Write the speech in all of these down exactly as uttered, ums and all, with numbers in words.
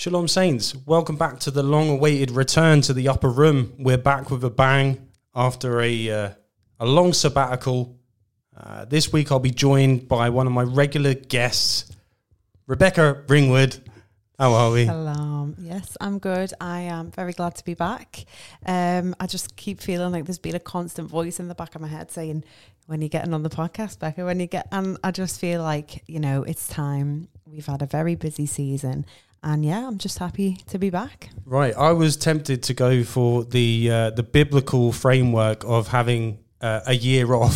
Shalom Saints, welcome back to the long-awaited return to the upper room. We're back with a bang after a uh, a long sabbatical. Uh, this week I'll be joined by one of my regular guests, Rebecca Ringwood. How are we? Hello. Yes, I'm good. I am very glad to be back. Um, I just keep feeling like there's been a constant voice in the back of my head saying, when you're getting on the podcast, Becca, when you get, and I just feel like, you know, it's time. We've had a very busy season. And yeah, I'm just happy to be back. Right. I was tempted to go for the uh, the biblical framework of having uh, a year off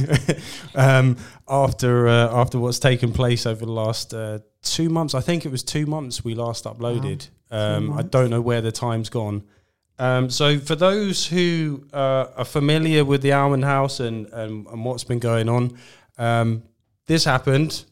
um, after uh, after what's taken place over the last uh, two months. I think it was two months we last uploaded. Wow. Um, I don't know where the time's gone. Um, so for those who uh, are familiar with the Almond House and, and, and what's been going on, um, this happened.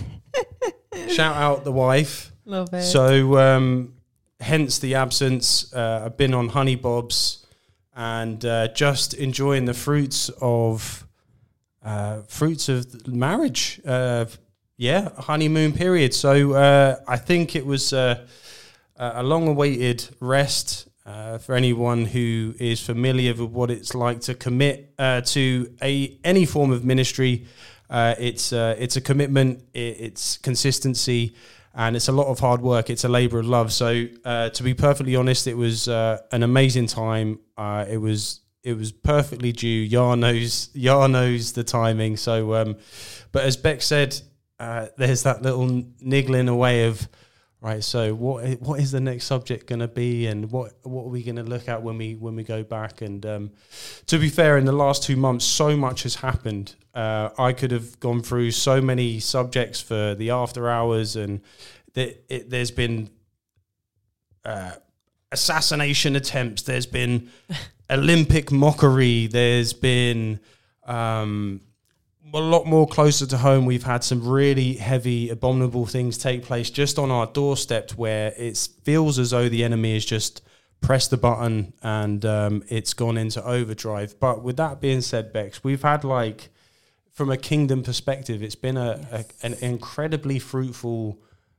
Shout out the wife. Love it. So, um, hence the absence. Uh, I've been on Honey Bob's and uh, just enjoying the fruits of uh, fruits of marriage. Uh, yeah, honeymoon period. So uh, I think it was uh, a long-awaited rest uh, for anyone who is familiar with what it's like to commit uh, to a any form of ministry. Uh, it's uh, it's a commitment. It, it's consistency. And it's a lot of hard work. It's a labour of love. So uh, to be perfectly honest, it was uh, an amazing time. Uh, it was it was perfectly due. Yar knows Yar knows the timing. So, um, but as Beck said, uh, there's that little niggling away of right. So what what is the next subject going to be, and what what are we going to look at when we when we go back? And um, to be fair, in the last two months, so much has happened. Uh, I could have gone through so many subjects for the after hours, and th- it, there's been uh, assassination attempts. There's been Olympic mockery. There's been um, a lot more closer to home. We've had some really heavy, abominable things take place just on our doorstep, where it feels as though the enemy has just pressed the button and um, it's gone into overdrive. But with that being said, Bex, we've had like, from a kingdom perspective, it's been a, yes. a an incredibly fruitful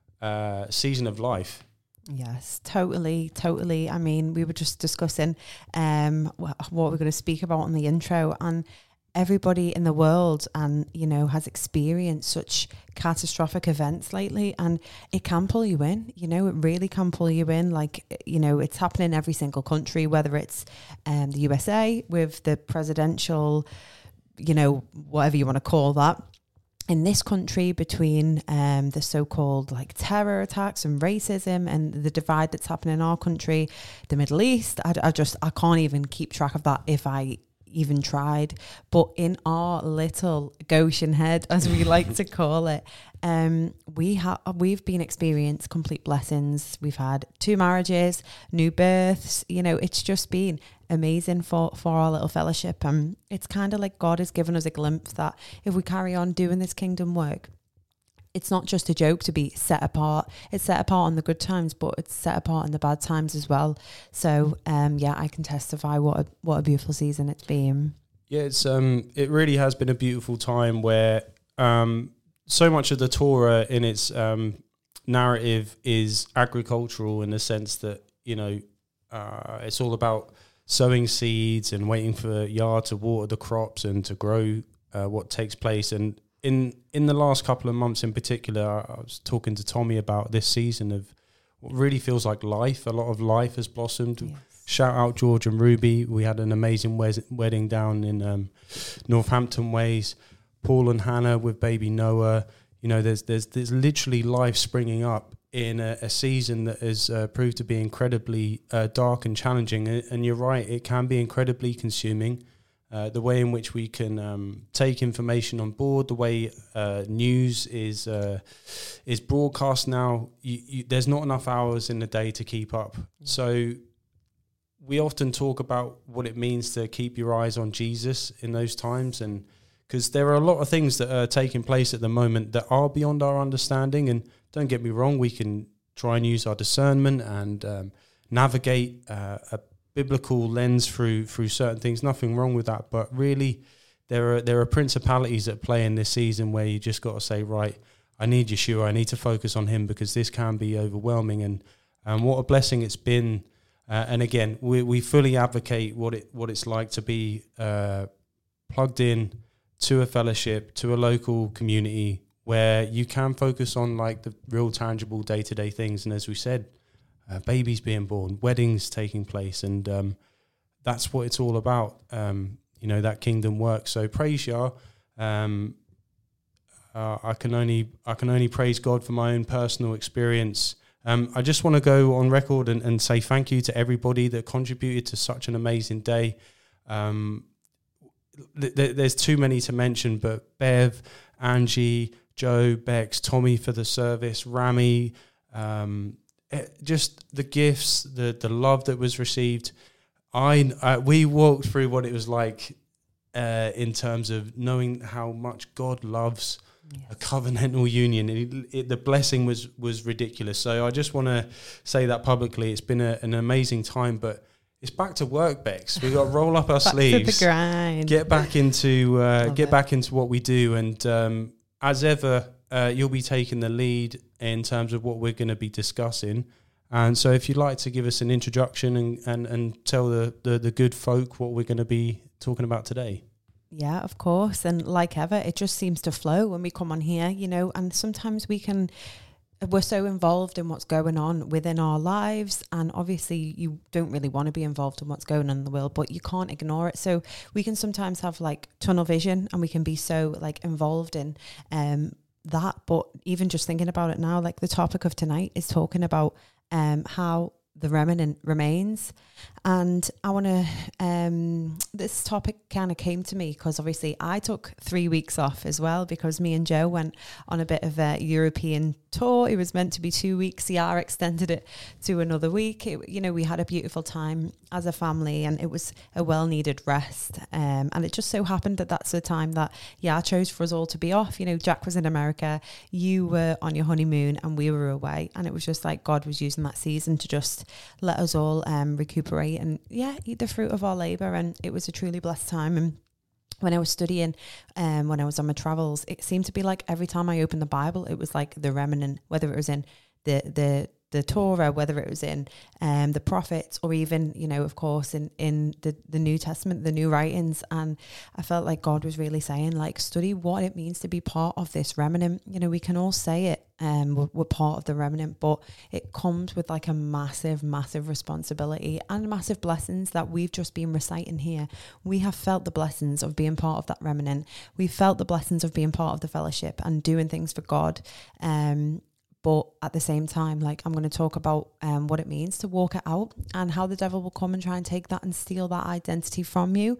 uh, season of life. Yes, totally, totally. I mean, we were just discussing um, what we're going to speak about in the intro, and everybody in the world, and you know, has experienced such catastrophic events lately, and it can pull you in. You know, it really can pull you in. Like, you know, it's happening in every single country, whether it's um, the U S A with the presidential, you know, whatever you want to call that, in this country between um, the so-called like terror attacks and racism and the divide that's happening in our country, the Middle East. I, I just, I can't even keep track of that if I even tried. But in our little Goshen head, as we like to call it, um, we have we've been experienced complete blessings. We've had two marriages, new births. You know, it's just been amazing for for our little fellowship. And um, it's kind of like God has given us a glimpse that if we carry on doing this kingdom work, it's not just a joke to be set apart. It's set apart on the good times, but it's set apart in the bad times as well. So, um, yeah, I can testify what a, what a beautiful season it's been. Yeah, it's um, it really has been a beautiful time where um, so much of the Torah in its um, narrative is agricultural in the sense that, you know, uh, it's all about sowing seeds and waiting for Yah to water the crops and to grow uh, what takes place. And In in the last couple of months in particular, I was talking to Tommy about this season of what really feels like life. A lot of life has blossomed. Yes. Shout out George and Ruby. We had an amazing wes- wedding down in um, Northampton Ways. Paul and Hannah with baby Noah. You know, there's there's there's literally life springing up in a, a season that has uh, proved to be incredibly uh, dark and challenging. And, and you're right, it can be incredibly consuming. Uh, the way in which we can um, take information on board, the way uh, news is uh, is broadcast now, you, you, there's not enough hours in the day to keep up. Mm. So we often talk about what it means to keep your eyes on Jesus in those times, and because there are a lot of things that are taking place at the moment that are beyond our understanding. And don't get me wrong, we can try and use our discernment and um, navigate uh, a biblical lens through through certain things. Nothing wrong with that, but really there are there are principalities at play in this season where you just got to say, right, I need Yeshua, I need to focus on him, because this can be overwhelming. And and what a blessing it's been. Uh, and again, we we fully advocate what it what it's like to be uh, plugged in to a fellowship, to a local community where you can focus on like the real tangible day to day things. And as we said, uh, babies being born, weddings taking place, and um, that's what it's all about. Um, you know, that kingdom work. So praise Yah. Um, uh, I can only I can only praise God for my own personal experience. Um, I just want to go on record and, and say thank you to everybody that contributed to such an amazing day. Um, th- th- there's too many to mention, but Bev, Angie, Joe, Bex, Tommy for the service, Rami, um, it, just the gifts, the the love that was received. I uh, we walked through what it was like uh, in terms of knowing how much God loves. Yes. A covenantal union. It, it, the blessing was was ridiculous. So I just want to say that publicly. It's been a, an amazing time, but it's back to work, Bex. We got to roll up our back sleeves, to the grind. get back into uh, get it. back into what we do, and um, as ever, uh, you'll be taking the lead in terms of what we're going to be discussing. And so, if you'd like to give us an introduction and and, and tell the, the the good folk what we're going to be talking about today. Yeah, of course. And like ever, it just seems to flow when we come on here, you know, and sometimes we can, we're so involved in what's going on within our lives. And obviously you don't really want to be involved in what's going on in the world, but you can't ignore it. So we can sometimes have like tunnel vision and we can be so like involved in um, that. But even just thinking about it now, like the topic of tonight is talking about um, how the remnant remains. And I want to, um, this topic kind of came to me because obviously I took three weeks off as well because me and Joe went on a bit of a European tour. It was meant to be two weeks. Yara extended it to another week. It, you know, we had a beautiful time as a family and it was a well-needed rest. Um, and it just so happened that that's the time that Yara chose for us all to be off. You know, Jack was in America, you were on your honeymoon and we were away. And it was just like God was using that season to just let us all um, recuperate and yeah, eat the fruit of our labor. And it was a truly blessed time. And when I was studying, um, when I was on my travels, it seemed to be like every time I opened the Bible, it was like the remnant, whether it was in the the the Torah, whether it was in um, the prophets, or even, you know, of course, in, in the, the New Testament, the new writings. And I felt like God was really saying, like, study what it means to be part of this remnant. You know, we can all say it, um, we're, we're part of the remnant, but it comes with like a massive, massive responsibility and massive blessings that we've just been reciting here. We have felt the blessings of being part of that remnant. We've felt the blessings of being part of the fellowship and doing things for God. Um, But at the same time, like I'm going to talk about um, what it means to walk it out and how the devil will come and try and take that and steal that identity from you.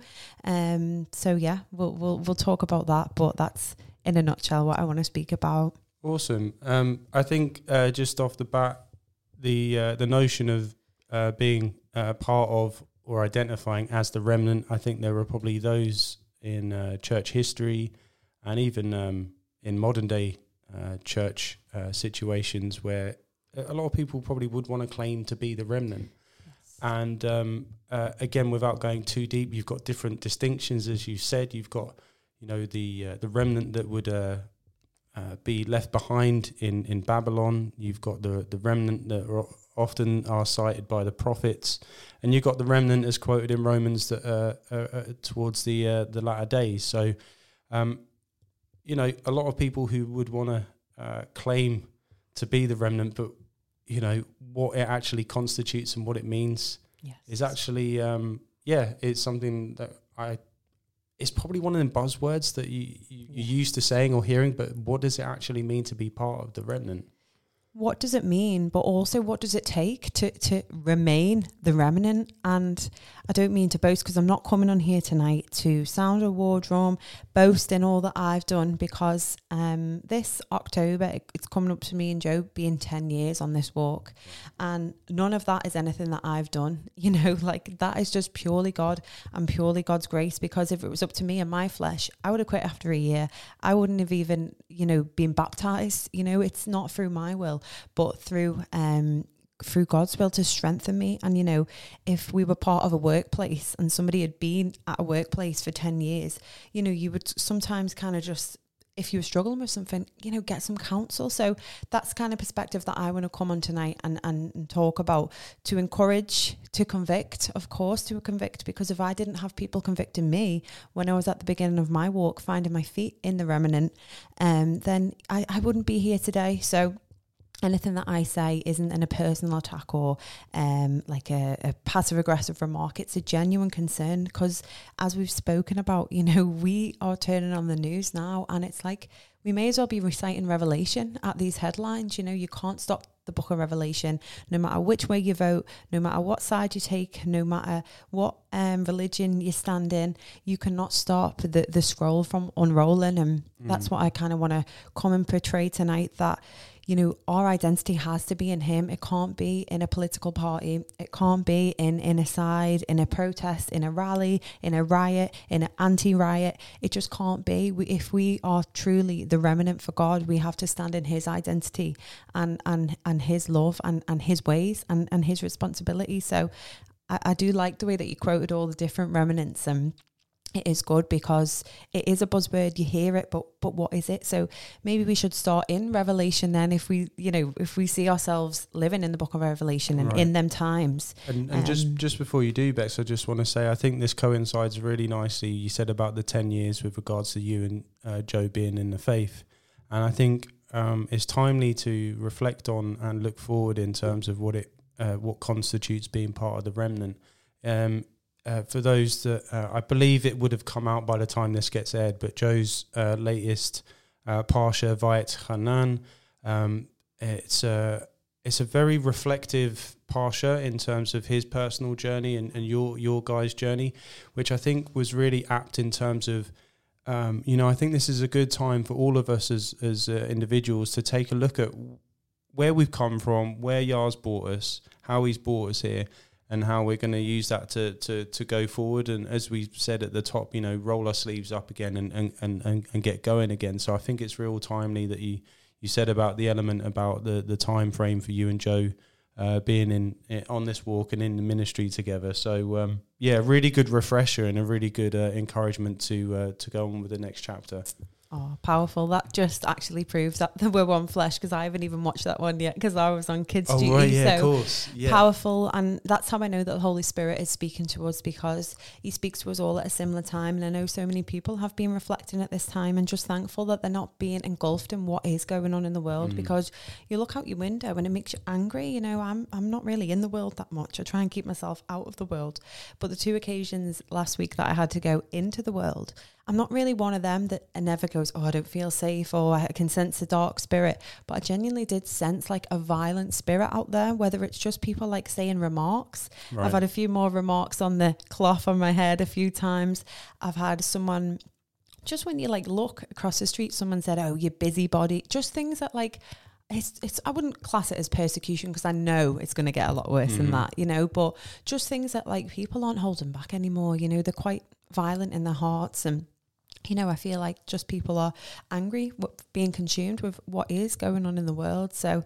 Um, so yeah, we'll we'll we'll talk about that. But that's in a nutshell what I want to speak about. Awesome. Um, I think uh, just off the bat, the uh, the notion of uh, being uh, part of or identifying as the remnant, I think there are probably those in uh, church history and even um, in modern day uh, church uh, situations where a lot of people probably would want to claim to be the remnant. Yes. And um, uh, again, without going too deep, you've got different distinctions, as you said. You've got, you know, the uh, the remnant that would uh, uh, be left behind in, in Babylon. You've got the the remnant that are often are cited by the prophets, and you've got the remnant as quoted in Romans that uh, uh, uh, towards the uh, the latter days. So, um, you know, a lot of people who would want to uh, claim to be the remnant, but you know what it actually constitutes and what it means yes. is actually, um, yeah, it's something that I. It's probably one of them buzzwords that you, you, you're used to saying or hearing, but what does it actually mean to be part of the remnant? What does it mean? But also, what does it take to, to remain the remnant? And I don't mean to boast, because I'm not coming on here tonight to sound a war drum, boast in all that I've done, because um, this October, it, it's coming up to me and Joe being ten years on this walk. And none of that is anything that I've done. You know, like that is just purely God and purely God's grace. Because if it was up to me and my flesh, I would have quit after a year. I wouldn't have even, you know, been baptized. You know, it's not through my will, but through um through God's will to strengthen me. And you know, if we were part of a workplace and somebody had been at a workplace for ten years, you know, you would sometimes kind of just if you're struggling with something, you know, get some counsel. So that's kind of perspective that I want to come on tonight and, and, and talk about, to encourage, to convict, of course, to convict, because if I didn't have people convicting me when I was at the beginning of my walk, finding my feet in the remnant, um, then I, I wouldn't be here today. So anything that I say isn't in a personal attack or um, like a, a passive aggressive remark. It's a genuine concern, because as we've spoken about, you know, we are turning on the news now, and it's like we may as well be reciting Revelation at these headlines. You know, you can't stop the book of Revelation, no matter which way you vote, no matter what side you take, no matter what um, religion you stand in, you cannot stop the, the scroll from unrolling. And mm. that's what I kind of want to come and portray tonight, that, you know, our identity has to be in him. It can't be in a political party. It can't be in, in a side, in a protest, in a rally, in a riot, in an anti-riot. It just can't be. We, if we are truly the remnant for God, we have to stand in his identity and and, and his love and, and his ways and, and his responsibility. So I, I do like the way that you quoted all the different remnants, and it is good because it is a buzzword. You hear it, but but what is it? So maybe we should start in Revelation then, if we, you know, if we see ourselves living in the book of Revelation and right. in them times. And, and um, just just before you do, Bex, I just want to say I think this coincides really nicely. You said about the ten years with regards to you and uh, Joe being in the faith, and I think um, it's timely to reflect on and look forward in terms of what it uh, what constitutes being part of the remnant. Um, Uh, for those that uh, I believe it would have come out by the time this gets aired, but Joe's uh, latest uh, Parsha Vayet Hanan, um, it's a it's a very reflective Parsha in terms of his personal journey and, and your your guys' journey, which I think was really apt in terms of, um, you know, I think this is a good time for all of us as as uh, individuals to take a look at where we've come from, where Yah's brought us, how he's brought us here, and how we're going to use that to, to, to go forward. And as we said at the top, you know, roll our sleeves up again and, and, and, and get going again. So I think it's real timely that you, you said about the element about the, the time frame for you and Joe uh, being in, in on this walk and in the ministry together. So, um, yeah, really good refresher and a really good uh, encouragement to uh, to go on with the next chapter. Oh, powerful. That just actually proves that we're one flesh, because I haven't even watched that one yet because I was on kids' oh, duty. Right, yeah, so of course. Yeah. Powerful. And that's how I know that the Holy Spirit is speaking to us, because he speaks to us all at a similar time. And I know so many people have been reflecting at this time and just thankful that they're not being engulfed in what is going on in the world, mm. because you look out your window and it makes you angry. You know, I'm I'm not really in the world that much. I try and keep myself out of the world. But the two occasions last week that I had to go into the world, I'm not really one of them that never goes, oh, I don't feel safe, or I can sense a dark spirit. But I genuinely did sense like a violent spirit out there, whether it's just people like saying remarks. Right. I've had a few more remarks on the cloth on my head a few times. I've had someone, just when you like look across the street, someone said, oh, you busybody. Just things that like, It's, it's. I wouldn't class it as persecution, because I know it's going to get a lot worse mm. than that, you know, but just things that like people aren't holding back anymore. You know, they're quite violent in their hearts, and you know, I feel like just people are angry, being consumed with what is going on in the world. So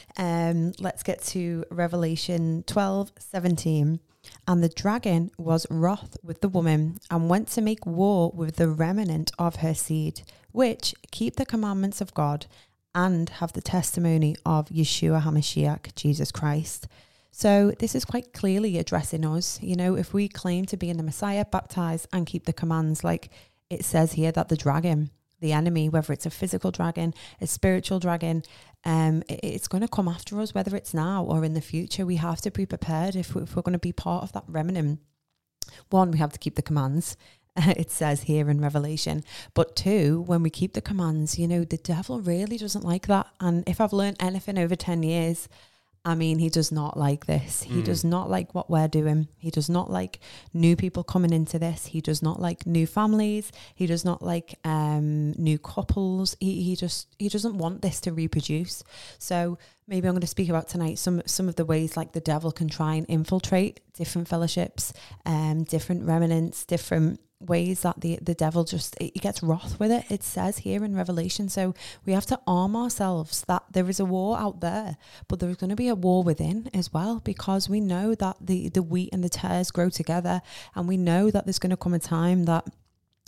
um, let's get to Revelation twelve seventeen. And the dragon was wroth with the woman, and went to make war with the remnant of her seed, which keep the commandments of God and have the testimony of Yeshua HaMashiach, Jesus Christ. So this is quite clearly addressing us. You know, if we claim to be in the Messiah, baptized and keep the commands, like it says here that the dragon, the enemy, whether it's a physical dragon, a spiritual dragon, um, it, it's going to come after us, whether it's now or in the future. We have to be prepared if, we, if we're going to be part of that remnant. One, we have to keep the commands. It says here in Revelation. But two, when we keep the commands, you know, the devil really doesn't like that. And if I've learned anything over ten years, I mean, he does not like this. He mm. does not like what we're doing. He does not like new people coming into this. He does not like new families. He does not like um, new couples. He he just he doesn't want this to reproduce. So maybe I'm going to speak about tonight some some of the ways like the devil can try and infiltrate different fellowships, um, different remnants, different ways that the the devil just he gets wroth with it. It says here in Revelation. So we have to arm ourselves that there is a war out there, but there's going to be a war within as well, because we know that the the wheat and the tares grow together, and we know that there's going to come a time that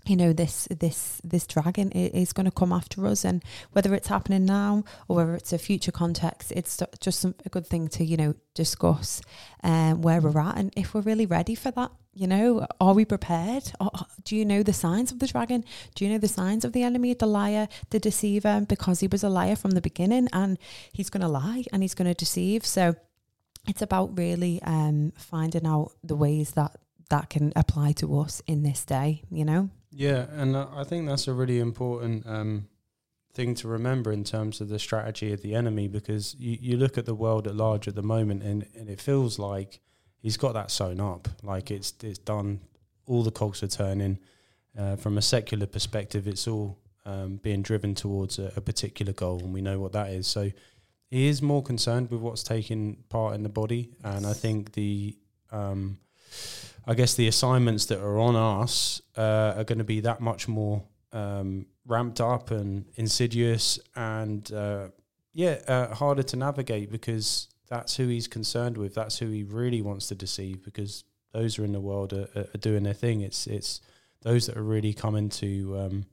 you know, this this this dragon is going to come after us, and whether it's happening now or whether it's a future context, it's just some, a good thing to, you know, discuss um, where we're at and if we're really ready for that. You know, are we prepared? Or, do you know the signs of the dragon? Do you know the signs of the enemy, the liar, the deceiver? Because he was a liar from the beginning, and he's going to lie and he's going to deceive. So it's about really um, finding out the ways that that can apply to us in this day, you know? Yeah, and uh, I think that's a really important um, thing to remember in terms of the strategy of the enemy, because you, you look at the world at large at the moment, and, and it feels like he's got that sewn up, like it's it's done, all the cogs are turning. Uh, from a secular perspective, it's all um, being driven towards a, a particular goal, and we know what that is. So he is more concerned with what's taking part in the body, and I think the... Um, I guess the assignments that are on us uh, are going to be that much more um, ramped up and insidious and, uh, yeah, uh, harder to navigate, because that's who he's concerned with. That's who he really wants to deceive, because those who are in the world are, are doing their thing. It's it's those that are really coming to um,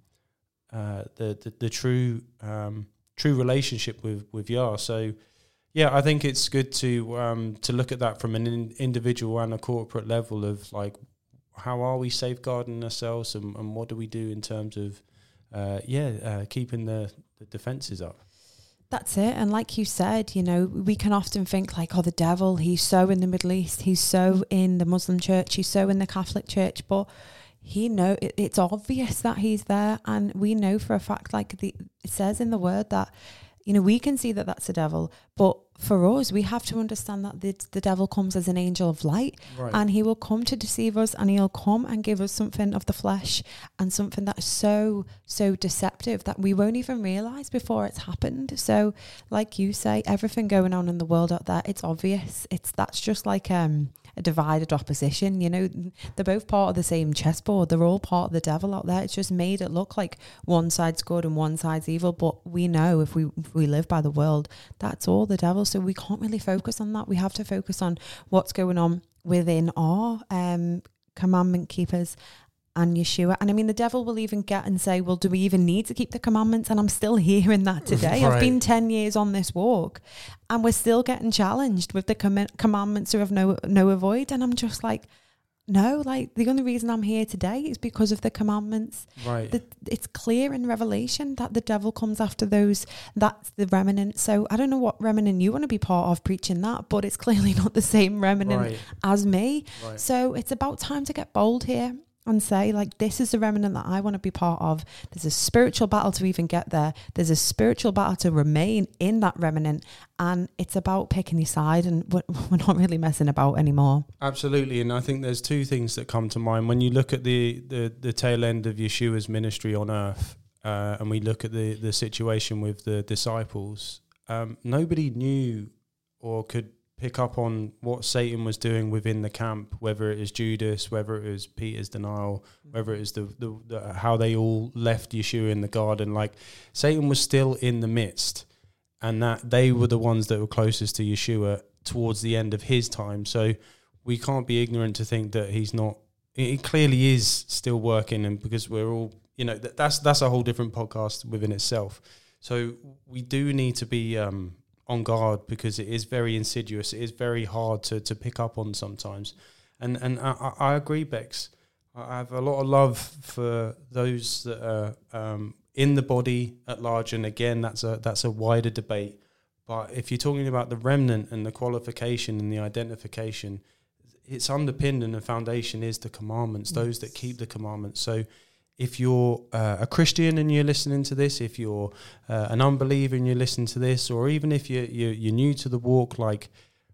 uh, the, the the true um, true relationship with with Yah. So. Yeah, I think it's good to um, to look at that from an in individual and a corporate level of, like, how are we safeguarding ourselves, and, and what do we do in terms of, uh, yeah, uh, keeping the, the defences up. That's it. And like you said, you know, we can often think like, oh, the devil, he's so in the Middle East, he's so in the Muslim church, he's so in the Catholic church, but he know it, it's obvious that he's there, and we know for a fact, like the it says in the word that, you know, we can see that that's the devil, but for us, we have to understand that the, the devil comes as an angel of light, right, and he will come to deceive us, and he'll come and give us something of the flesh and something that is so, so deceptive that we won't even realise before it's happened. So, like you say, everything going on in the world out there, it's obvious. It's that's just like um, a divided opposition, you know. They're both part of the same chessboard. They're all part of the devil out there. It's just made it look like one side's good and one side's evil, but we know if we if we live by the world, that's all the devil. So we can't really focus on that. We have to focus on what's going on within our um, commandment keepers and Yeshua. And I mean, the devil will even get and say, well, do we even need to keep the commandments? And I'm still hearing that today. Right. I've been ten years on this walk, and we're still getting challenged with the com commandments of no, no avoid. And I'm just like, no, like the only reason I'm here today is because of the commandments. Right. The, it's clear in Revelation that the devil comes after those. That's the remnant. So I don't know what remnant you want to be part of preaching that, but it's clearly not the same remnant right. as me. Right. So it's about time to get bold here and say, like, this is the remnant that I want to be part of. There's a spiritual battle to even get there. There's a spiritual battle to remain in that remnant. And it's about picking your side, and we're, we're not really messing about anymore. Absolutely. And I think there's two things that come to mind. When you look at the, the, the tail end of Yeshua's ministry on earth, uh, and we look at the, the situation with the disciples, um, nobody knew or could pick up on what Satan was doing within the camp, whether it is Judas, whether it was Peter's denial, whether it is the, the, the how they all left Yeshua in the garden. Like, Satan was still in the midst, and that they were the ones that were closest to Yeshua towards the end of his time. So we can't be ignorant to think that he's not, he clearly is still working, and because we're all, you know, that, that's that's a whole different podcast within itself. So we do need to be um on guard, because it is very insidious. It is very hard to, to pick up on sometimes. And and I, I agree, Bex. I have a lot of love for those that are um, in the body at large. And again, that's a that's a wider debate. But if you're talking about the remnant and the qualification and the identification, it's underpinned, and the foundation is the commandments, yes. Those that keep the commandments. So if you're uh, a Christian and you're listening to this, if you're uh, an unbeliever and you're listening to this, or even if you're, you're, you're new to the walk, like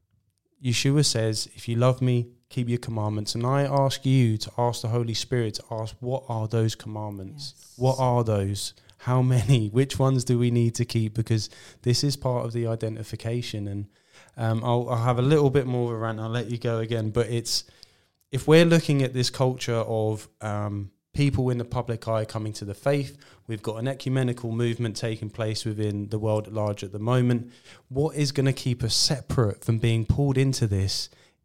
Yeshua says, if you love me, keep your commandments. And I ask you to ask the Holy Spirit to ask, what are those commandments? Yes. What are those? How many? Which ones do we need to keep? Because this is part of the identification. And um, I'll, I'll have a little bit more of a rant. I'll let you go again. But it's, if we're looking at this culture of um, people in the public eye coming to the faith, we've got an ecumenical movement taking place within the world at large at the moment. What is going to keep us separate from being pulled into this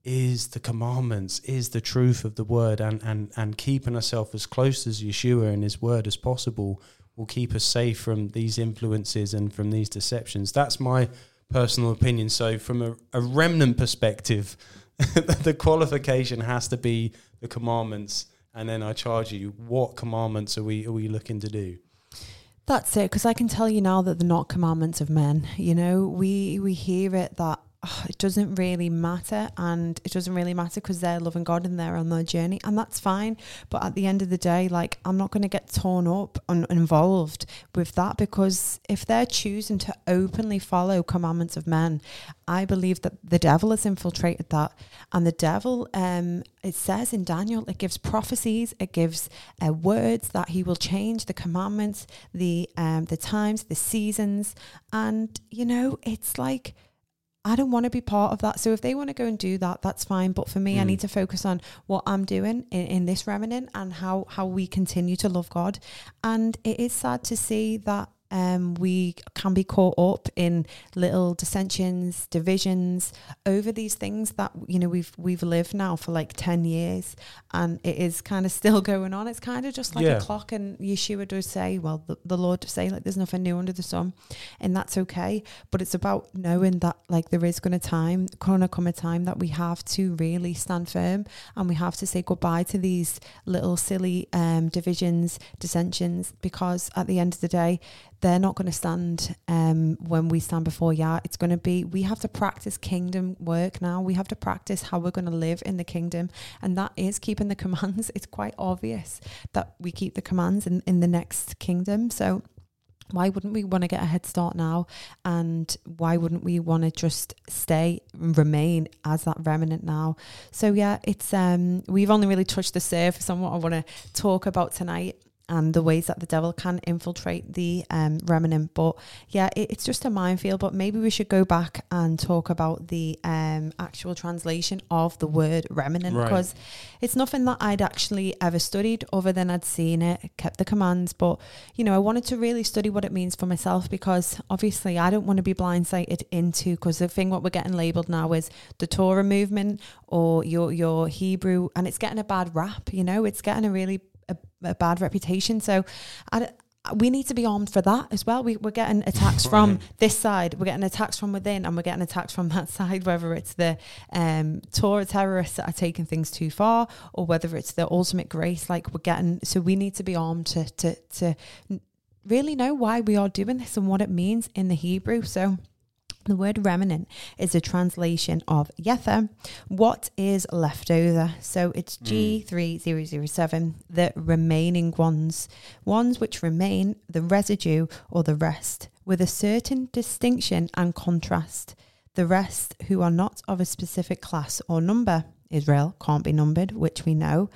is the commandments, is the truth of the word, and, and, and keeping ourselves as close as Yeshua and his word as possible will keep us safe from these influences and from these deceptions. That's my personal opinion. So from a, a remnant perspective, the qualification has to be the commandments. And then I charge you, what commandments are we are we looking to do? That's it, because I can tell you now that they're not commandments of men. You know, we we hear it that oh, it doesn't really matter, and it doesn't really matter because they're loving God and they're on their journey, and that's fine. But at the end of the day, like, I'm not going to get torn up and involved with that, because if they're choosing to openly follow commandments of men, I believe that the devil has infiltrated that. And the devil, um, it says in Daniel, it gives prophecies, it gives uh, words that he will change the commandments, the um, the times, the seasons. And, you know, it's like, I don't want to be part of that. So if they want to go and do that, that's fine. But for me, mm. I need to focus on what I'm doing in, in this remnant and how, how we continue to love God. And it is sad to see that Um, we can be caught up in little dissensions, divisions over these things that, you know, we've we've lived now for like ten years, and it is kind of still going on. It's kind of just like yeah. a clock, and Yeshua does say, well, the, the Lord does say, like, there's nothing new under the sun, and that's okay. But it's about knowing that, like, there is going to time, going to come a time that we have to really stand firm, and we have to say goodbye to these little silly um, divisions, dissensions, because at the end of the day, they're not going to stand um, when we stand before Yah. It's going to be, we have to practice kingdom work now. We have to practice how we're going to live in the kingdom. And that is keeping the commands. It's quite obvious that we keep the commands in, in the next kingdom. So why wouldn't we want to get a head start now? And why wouldn't we want to just stay and remain as that remnant now? So yeah, it's um, we've only really touched the surface on what I want to talk about tonight, and the ways that the devil can infiltrate the um, remnant. But yeah, it, it's just a minefield. But maybe we should go back and talk about the um, actual translation of the word remnant, because right. it's nothing that I'd actually ever studied other than I'd seen it, kept the commands. But, you know, I wanted to really study what it means for myself, because obviously I don't want to be blindsided into, because the thing what we're getting labelled now is the Torah movement or your, your Hebrew, and it's getting a bad rap, you know, it's getting a really A, a bad reputation. So I, we need to be armed for that as well. We, we're getting attacks from this side, we're getting attacks from within, and we're getting attacks from that side, whether it's the um, Torah terrorists that are taking things too far, or whether it's the ultimate grace. Like, we're getting, so we need to be armed to, to, to really know why we are doing this and what it means in the Hebrew. So the word remnant is a translation of Yether, what is left over. So it's G three thousand seven, the remaining ones, ones which remain, the residue or the rest, with a certain distinction and contrast. The rest who are not of a specific class or number. Israel can't be numbered, which we know.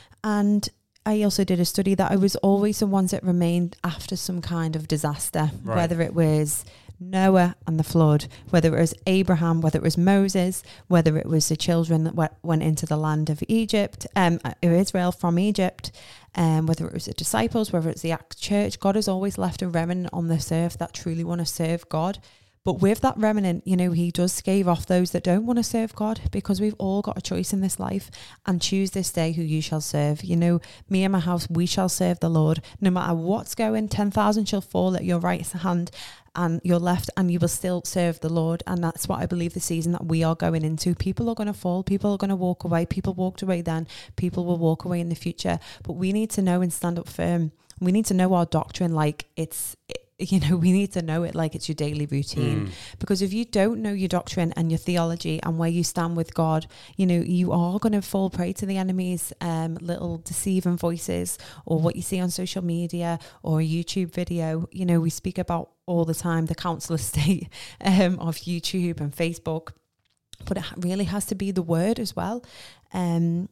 And I also did a study that it was always the ones that remained after some kind of disaster, right. whether it was Noah and the flood, whether it was Abraham, whether it was Moses, whether it was the children that went, went into the land of Egypt, um, Israel from Egypt, um, whether it was the disciples, whether it's the Acts church. God has always left a remnant on this earth that truly want to serve God. But with that remnant, you know, he does scave off those that don't want to serve God, because we've all got a choice in this life, and choose this day who you shall serve. You know, me and my house, we shall serve the Lord. No matter what's going, ten thousand shall fall at your right hand and your left, and you will still serve the Lord. And that's what I believe the season that we are going into. People are going to fall. People are going to walk away. People walked away then. People will walk away in the future. But we need to know and stand up firm. We need to know our doctrine like it's... It, you know, we need to know it like it's your daily routine. Mm. Because if you don't know your doctrine and your theology and where you stand with God, you know, you are going to fall prey to the enemy's um, little deceiving voices, or what you see on social media or a YouTube video. You know, we speak about all the time the council state um, of YouTube and Facebook, but it really has to be the word as well. Um,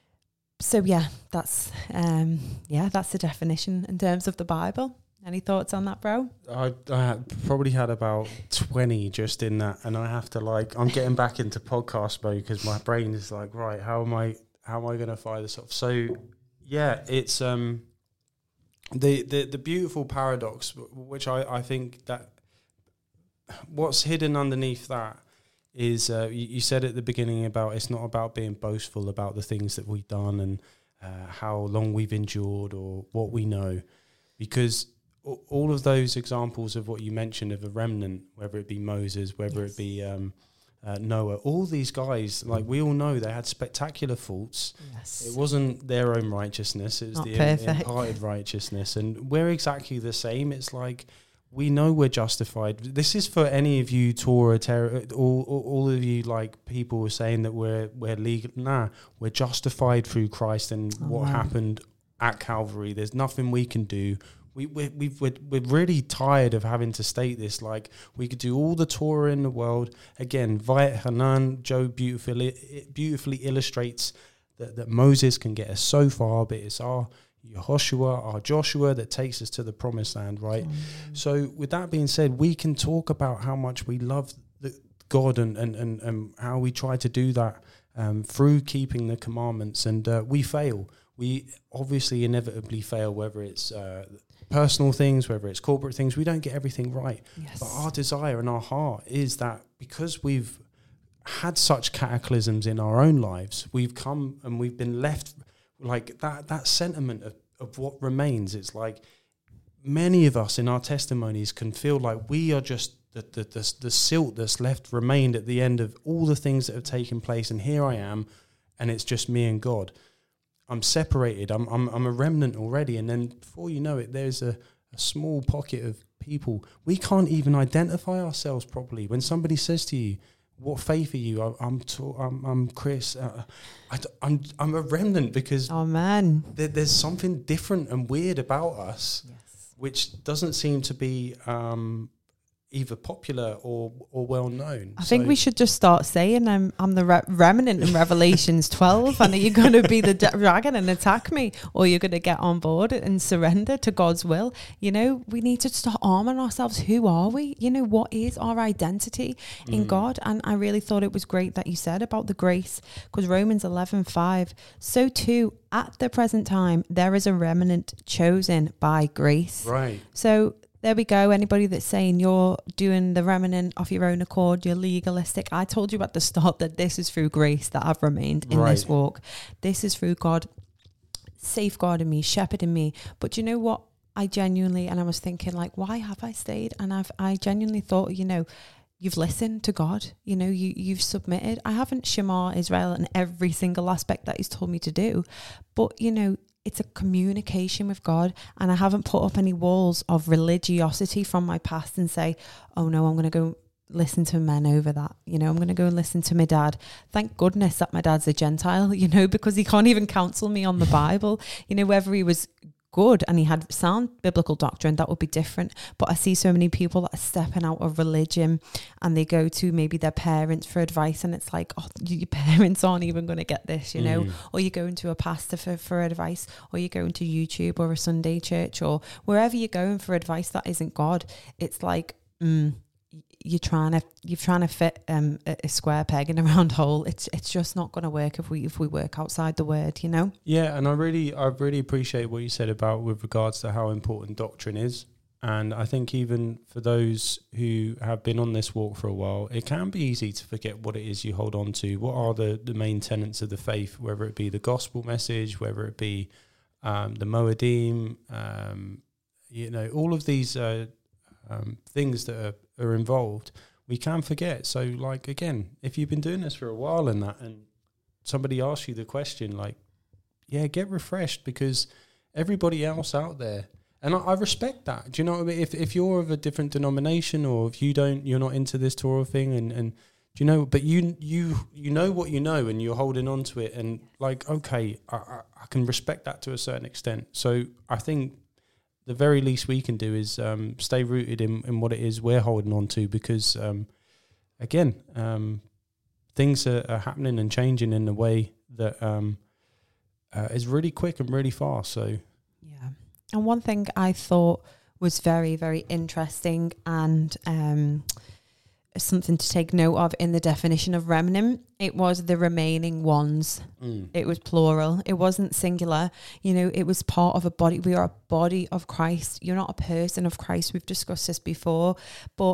so yeah, that's um, yeah, that's the definition in terms of the Bible. Any thoughts on that, bro? I, I probably had about twenty just in that, and I have to like, I'm getting back into podcast mode because my brain is like, right, how am I, how am I going to fire this off? So, yeah, it's um, the the the beautiful paradox, which I I think that what's hidden underneath that is uh, you, you said at the beginning about it's not about being boastful about the things that we've done and uh, how long we've endured or what we know, because all of those examples of what you mentioned of a remnant, whether it be Moses, whether yes. it be um, uh, Noah, all these guys, like we all know, they had spectacular faults. Yes. It wasn't their own righteousness, it was Not the perfect. imparted righteousness. And we're exactly the same. It's like we know we're justified. This is for any of you Torah, ter- all, all, all of you like people were saying that we're we're legal. Nah, we're justified through Christ and oh, what wow. happened at Calvary. There's nothing we can do. We, we, we've, we're, we're really tired of having to state this. Like, we could do all the Torah in the world. Again, Vayet Hanan, Joe beautifully, beautifully illustrates that, that Moses can get us so far, but it's our Yehoshua, our Joshua that takes us to the promised land, right? Mm. So with that being said, we can talk about how much we love the God and, and, and, and how we try to do that um, through keeping the commandments, and uh, we fail. We obviously inevitably fail, whether it's uh, personal things, whether it's corporate things. We don't get everything right. Yes. But our desire and our heart is that because we've had such cataclysms in our own lives, we've come and we've been left like that, that sentiment of, of what remains. It's like many of us in our testimonies can feel like we are just the, the, the, the silt that's left remained at the end of all the things that have taken place. And here I am, and it's just me and God. I'm separated. I'm I'm I'm a remnant already, and then before you know it, there's a, a small pocket of people. We can't even identify ourselves properly. When somebody says to you, "What faith are you?" I, I'm to, I'm I'm Chris. Uh, I, I'm I'm a remnant because oh man, there, there's something different and weird about us, yes. which doesn't seem to be um, either popular or or well known. I so think we should just start saying I'm I'm the re- remnant in Revelations twelve, and are you going to be the de- dragon and attack me, or you're going to get on board and surrender to God's will? You know, we need to start arming ourselves. Who are we? You know, what is our identity in mm. God? And I really thought it was great that you said about the grace, because Romans eleven five, so too at the present time there is a remnant chosen by grace. Right. So there we go. Anybody that's saying you're doing the remnant of your own accord, you're legalistic. I told you at the start that this is through grace that I've remained in right. this walk. This is through God safeguarding me, shepherding me. But you know what? I genuinely, and I was thinking like, why have I stayed? And I've, I genuinely thought, you know, you've listened to God, you know, you, you've submitted. I haven't Shema Israel in every single aspect that he's told me to do, but you know, it's a communication with God, and I haven't put up any walls of religiosity from my past and say, oh no, I'm going to go listen to men over that. You know, I'm going to go and listen to my dad. Thank goodness that my dad's a Gentile, you know, because he can't even counsel me on the Bible. You know, whether he was good and he had sound biblical doctrine, that would be different. But I see so many people that are stepping out of religion and they go to maybe their parents for advice, and it's like, oh, your parents aren't even going to get this, you know, mm. or you're going to a pastor for, for advice, or you're going to YouTube or a Sunday church or wherever you're going for advice that isn't God. It's like, mm, you're trying to you're trying to fit um, a, a square peg in a round hole. It's it's just not going to work if we if we work outside the word, you know. Yeah, and I really I really appreciate what you said about with regards to how important doctrine is. And I think even for those who have been on this walk for a while, it can be easy to forget what it is you hold on to. What are the, the main tenets of the faith, whether it be the gospel message, whether it be um, the Moedim, um, you know, all of these uh, um, things that are are involved, we can forget. So like, again, if you've been doing this for a while and that, and somebody asks you the question, like, yeah, get refreshed, because everybody else out there, and I, I respect that. Do you know what I mean? If if you're of a different denomination, or if you don't, you're not into this Torah thing, and, and do you know, but you you you know what you know, and you're holding on to it, and like, okay, I, I, I can respect that to a certain extent. So I think the very least we can do is um, stay rooted in, in what it is we're holding on to, because, um, again, um, things are, are happening and changing in a way that um, uh, is really quick and really fast. So, yeah. And one thing I thought was very, very interesting and um, something to take note of in the definition of remnant, it was the remaining ones. Mm. It was plural. It wasn't singular. You know, it was part of a body. We are a body of Christ. You're not a person of Christ. We've discussed this before, but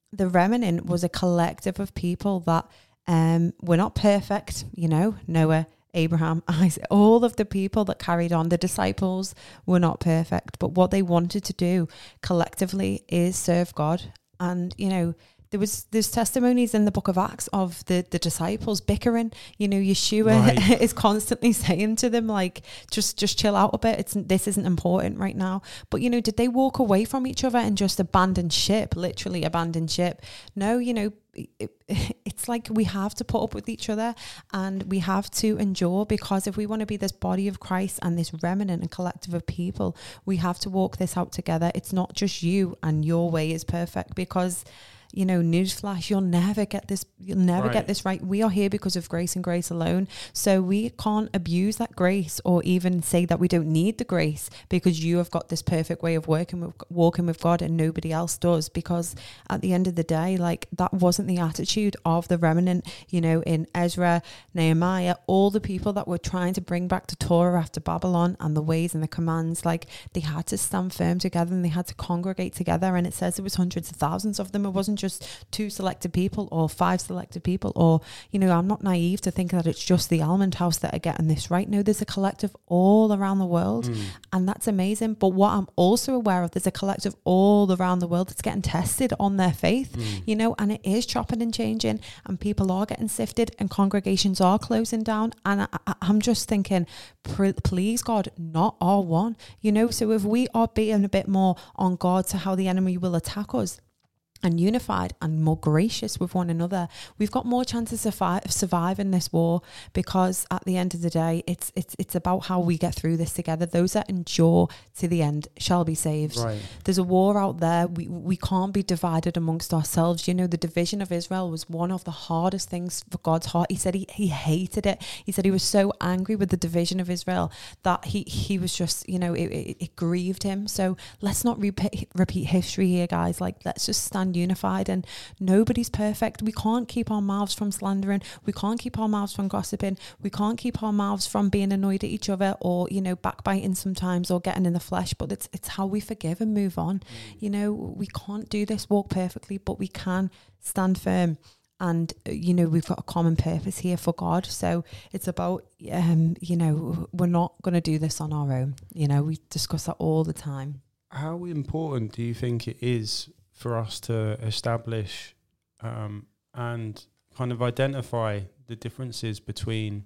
the remnant was a collective of people that um, were not perfect, you know, Noah, Abraham, Isaac, all of the people that carried on, the disciples were not perfect, but what they wanted to do collectively is serve God. And, you know, there was there's testimonies in the book of Acts of the, the disciples bickering. You know, Yeshua right. is constantly saying to them, like, just just chill out a bit. It's this isn't important right now. But, you know, did they walk away from each other and just abandon ship, literally abandon ship? No, you know, it, it's like we have to put up with each other and we have to endure, because if we want to be this body of Christ and this remnant and collective of people, we have to walk this out together. It's not just you and your way is perfect, because, you know, newsflash, you'll never get this, you'll never right. get this right. We are here because of grace and grace alone. So we can't abuse that grace or even say that we don't need the grace because you have got this perfect way of working with, walking with God and nobody else does. Because at the end of the day, like, that wasn't the attitude of the remnant, you know, in Ezra, Nehemiah, all the people that were trying to bring back the Torah after Babylon and the ways and the commands, like, they had to stand firm together and they had to congregate together. And it says it was hundreds of thousands of them. It wasn't just two selected people or five selected people, or, you know, I'm not naive to think that it's just the Almond House that are getting this right. No, there's a collective all around the world mm. and that's amazing. But what I'm also aware of, there's a collective all around the world that's getting tested on their faith, mm. you know, and it is chopping and changing and people are getting sifted and congregations are closing down. And I, I, I'm just thinking, please God, not our one, you know. So if we are being a bit more on guard to how the enemy will attack us, and unified and more gracious with one another, we've got more chances of survive, surviving this war, because at the end of the day, it's it's it's about how we get through this together. Those that endure to the end shall be saved. Right. There's a war out there. We we can't be divided amongst ourselves. You know, the division of Israel was one of the hardest things for God's heart. He said he, he hated it. He said he was so angry with the division of Israel that he, he was just, you know, it, it, it grieved him. So let's not repeat, repeat history here, guys. Like, let's just stand unified. And nobody's perfect. We can't keep our mouths from slandering. We can't keep our mouths from gossiping. We can't keep our mouths from being annoyed at each other, or, you know, backbiting sometimes, or getting in the flesh. But it's it's how we forgive and move on. Mm. You know, we can't do this walk perfectly, but we can stand firm. And, you know, we've got a common purpose here for God. So it's about, um, you know, we're not going to do this on our own. You know, we discuss that all the time. How important do you think it is for us to establish um, and kind of identify the differences between,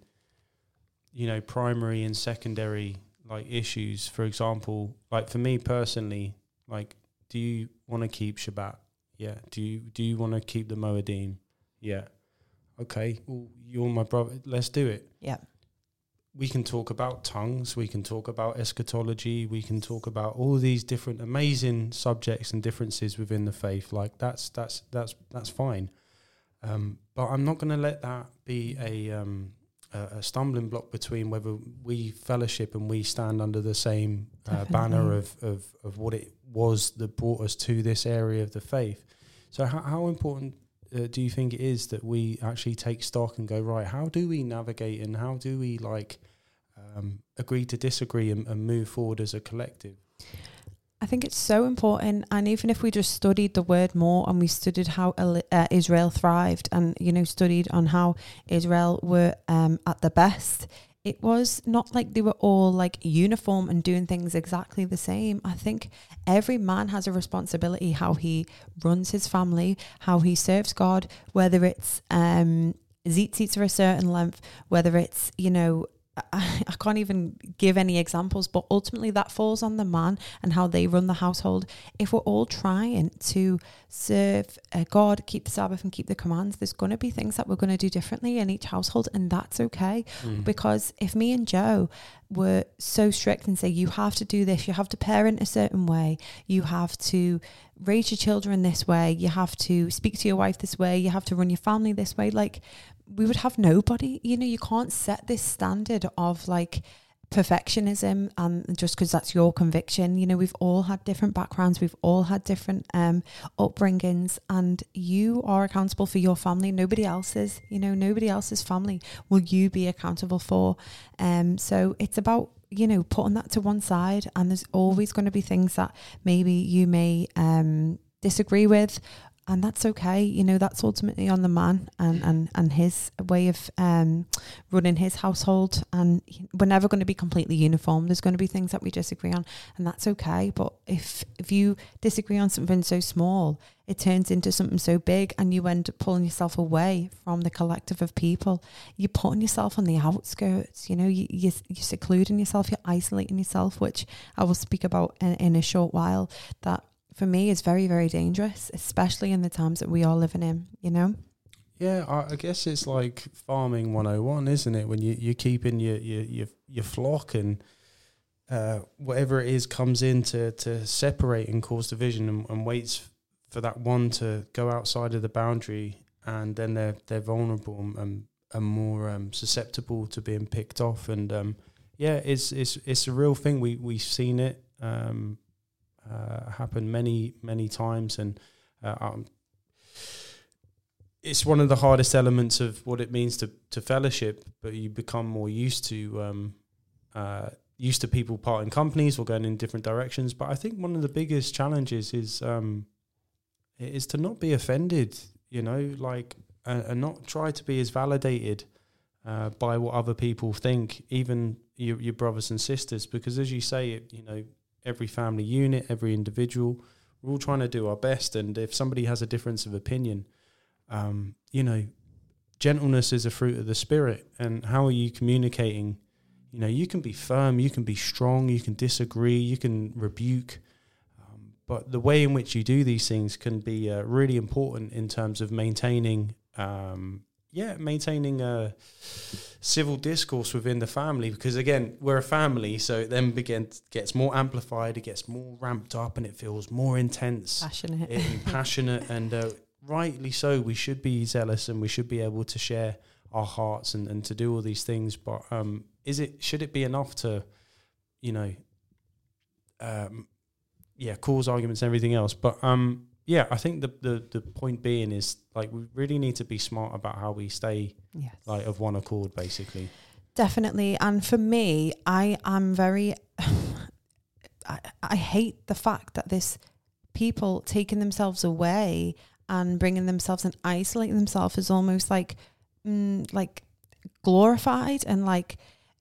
you know, primary and secondary, like, issues? For example, like, for me personally, like, do you want to keep Shabbat? Yeah. Do you do you want to keep the Moedim? Yeah. Okay. Well, you're my brother. Let's do it. Yeah. We can talk about tongues, we can talk about eschatology, we can talk about all these different amazing subjects and differences within the faith. Like, that's that's that's that's fine. Um, but I'm not going to let that be a, um, a a stumbling block between whether we fellowship and we stand under the same uh, banner of, of of what it was that brought us to this area of the faith. So how, how important Uh, do you think it is that we actually take stock and go, right, how do we navigate and how do we, like, um, agree to disagree and, and move forward as a collective? I think it's so important. And even if we just studied the word more and we studied how uh, Israel thrived and, you know, studied on how Israel were um, at the best, it was not like they were all like uniform and doing things exactly the same. I think every man has a responsibility how he runs his family, how he serves God, whether it's um, tzitzits are a certain length, whether it's, you know, I, I can't even give any examples, but ultimately that falls on the man and how they run the household. If we're all trying to serve uh, God, keep the Sabbath and keep the commands, there's going to be things that we're going to do differently in each household, and that's okay. Mm. Because if me and Joe were so strict and say, you have to do this, you have to parent a certain way, you have to raise your children this way, you have to speak to your wife this way, you have to run your family this way, like, we would have nobody. You know, you can't set this standard of like perfectionism and just because that's your conviction. You know, we've all had different backgrounds, we've all had different um upbringings, and you are accountable for your family. Nobody else's, you know, nobody else's family will you be accountable for. Um so it's about, you know, putting that to one side, and there's always going to be things that maybe you may um disagree with. and that's okay. You know, that's ultimately on the man and, and, and his way of um, running his household. And we're never going to be completely uniform. There's going to be things that we disagree on, and that's okay. But if if you disagree on something so small, it turns into something so big, and you end up pulling yourself away from the collective of people. You're putting yourself on the outskirts. You know, you, you, you're secluding yourself. You're isolating yourself, which I will speak about in, in a short while. That, for me, is very, very dangerous, especially in the times that we are living in, you know? Yeah, I, I guess it's like farming one oh one, isn't it? When you, you're keeping your, your, your, your flock, and uh, whatever it is comes in to, to separate and cause division, and, and waits for that one to go outside of the boundary, and then they're they're vulnerable and, and, and more um, susceptible to being picked off. And um, yeah, it's it's it's a real thing. We we've seen it um, uh, happen many many times, and uh, um, it's one of the hardest elements of what it means to to fellowship. But you become more used to um, uh, used to people parting companies or going in different directions. But I think one of the biggest challenges is um, is to not be offended, you know, like, uh, and not try to be as validated uh, by what other people think, even your, your brothers and sisters, because as you say, it, you know, every family unit, every individual, we're all trying to do our best. And if somebody has a difference of opinion, um, you know, gentleness is a fruit of the Spirit. And how are you communicating? You know, you can be firm, you can be strong, you can disagree, you can rebuke. But the way in which you do these things can be uh, really important in terms of maintaining, um, yeah, maintaining a civil discourse within the family. Because again, we're a family, so it then begins gets more amplified, it gets more ramped up, and it feels more intense, passionate, and passionate, and uh, rightly so. We should be zealous, and we should be able to share our hearts and, and to do all these things. But um, is it should it be enough to, you know, um, yeah, cause arguments and everything else? But um, yeah, I think the, the the point being is, like, we really need to be smart about how we stay yes. like of one accord, basically. Definitely. And for me, I am very, I, I hate the fact that this people taking themselves away and bringing themselves and isolating themselves is almost like, mm, like glorified, and like,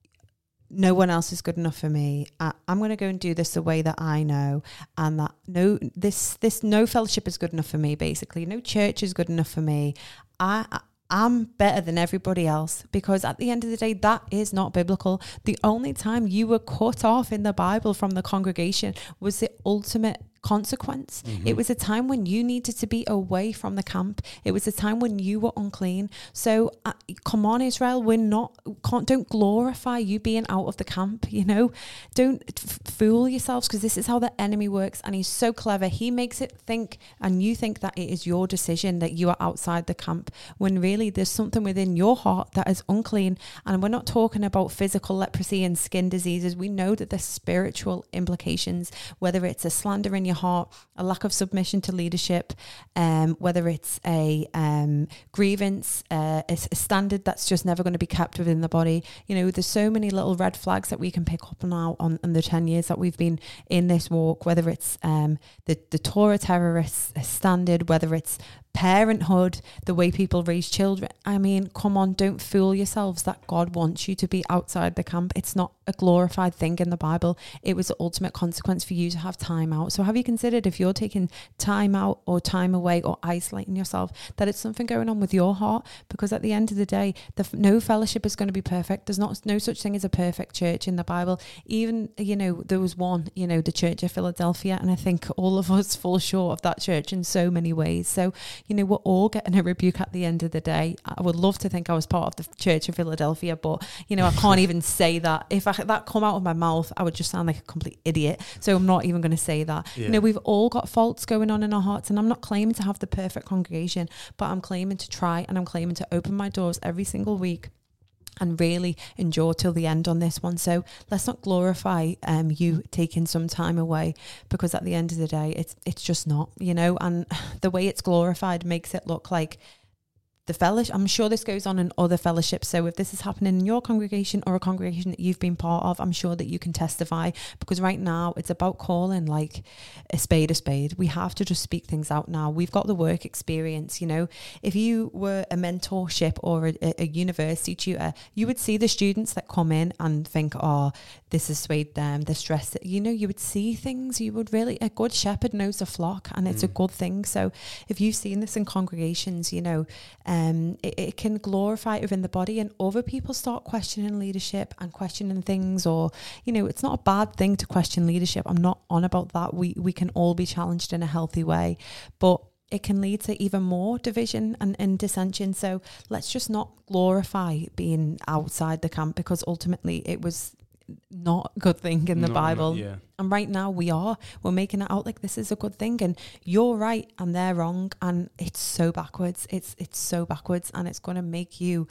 no one else is good enough for me. I, I'm going to go and do this the way that I know, and that no, this this no fellowship is good enough for me. Basically, no church is good enough for me. I, I I'm better than everybody else, because at the end of the day, that is not biblical. The only time you were cut off in the Bible from the congregation was the ultimate consequence. Mm-hmm. It was a time when you needed to be away from the camp. It was a time when you were unclean. So uh, come on, Israel, we're not, can't, don't glorify you being out of the camp, you know, don't f- fool yourselves, because this is how the enemy works. And he's so clever. He makes it think, and you think that it is your decision that you are outside the camp, when really there's something within your heart that is unclean. And we're not talking about physical leprosy and skin diseases. We know that there's spiritual implications, whether it's a slander in your heart, a lack of submission to leadership, um, whether it's a um, grievance, uh, a, a standard that's just never going to be kept within the body. You know, there's so many little red flags that we can pick up now on, on the ten years that we've been in this walk, whether it's um, the, the Torah terrorist standard, whether it's parenthood, the way people raise children. I mean, come on, don't fool yourselves that God wants you to be outside the camp. It's not a glorified thing in the Bible. It was the ultimate consequence for you to have time out. So have you considered, if you're taking time out or time away or isolating yourself, that it's something going on with your heart? Because at the end of the day, the, no fellowship is going to be perfect. There's not no such thing as a perfect church in the Bible. Even, you know, there was one, you know, the Church of Philadelphia, and I think all of us fall short of that church in so many ways. So, you know, we're all getting a rebuke at the end of the day. I would love to think I was part of the Church of Philadelphia, but, you know, I can't even say that. If I, that come out of my mouth, I would just sound like a complete idiot. So I'm not even going to say that. Yeah. You know, we've all got faults going on in our hearts, and I'm not claiming to have the perfect congregation, but I'm claiming to try, and I'm claiming to open my doors every single week and really endure till the end on this one. So let's not glorify um, you taking some time away, because at the end of the day, it's it's just not, you know, and the way it's glorified makes it look like the fellowship, I'm sure this goes on in other fellowships. So if this is happening in your congregation or a congregation that you've been part of, I'm sure that you can testify, because right now it's about calling like a spade a spade. We have to just speak things out now. We've got the work experience, you know. If you were a mentorship or a, a university tutor, you would see the students that come in and think, oh, this has swayed them, they're stressed. You know, you would see things, you would really, a good shepherd knows the flock, and it's mm. a good thing. So if you've seen this in congregations, you know, um, it, it can glorify it within the body, and other people start questioning leadership and questioning things, or, you know, it's not a bad thing to question leadership. I'm not on about that. We, we can all be challenged in a healthy way, but it can lead to even more division and, and dissension. So let's just not glorify being outside the camp, because ultimately it was not a good thing in the no, Bible. Yeah. And right now we are. We're making it out like this is a good thing, and you're right and they're wrong. And it's so backwards. It's it's so backwards, and it's going to make you...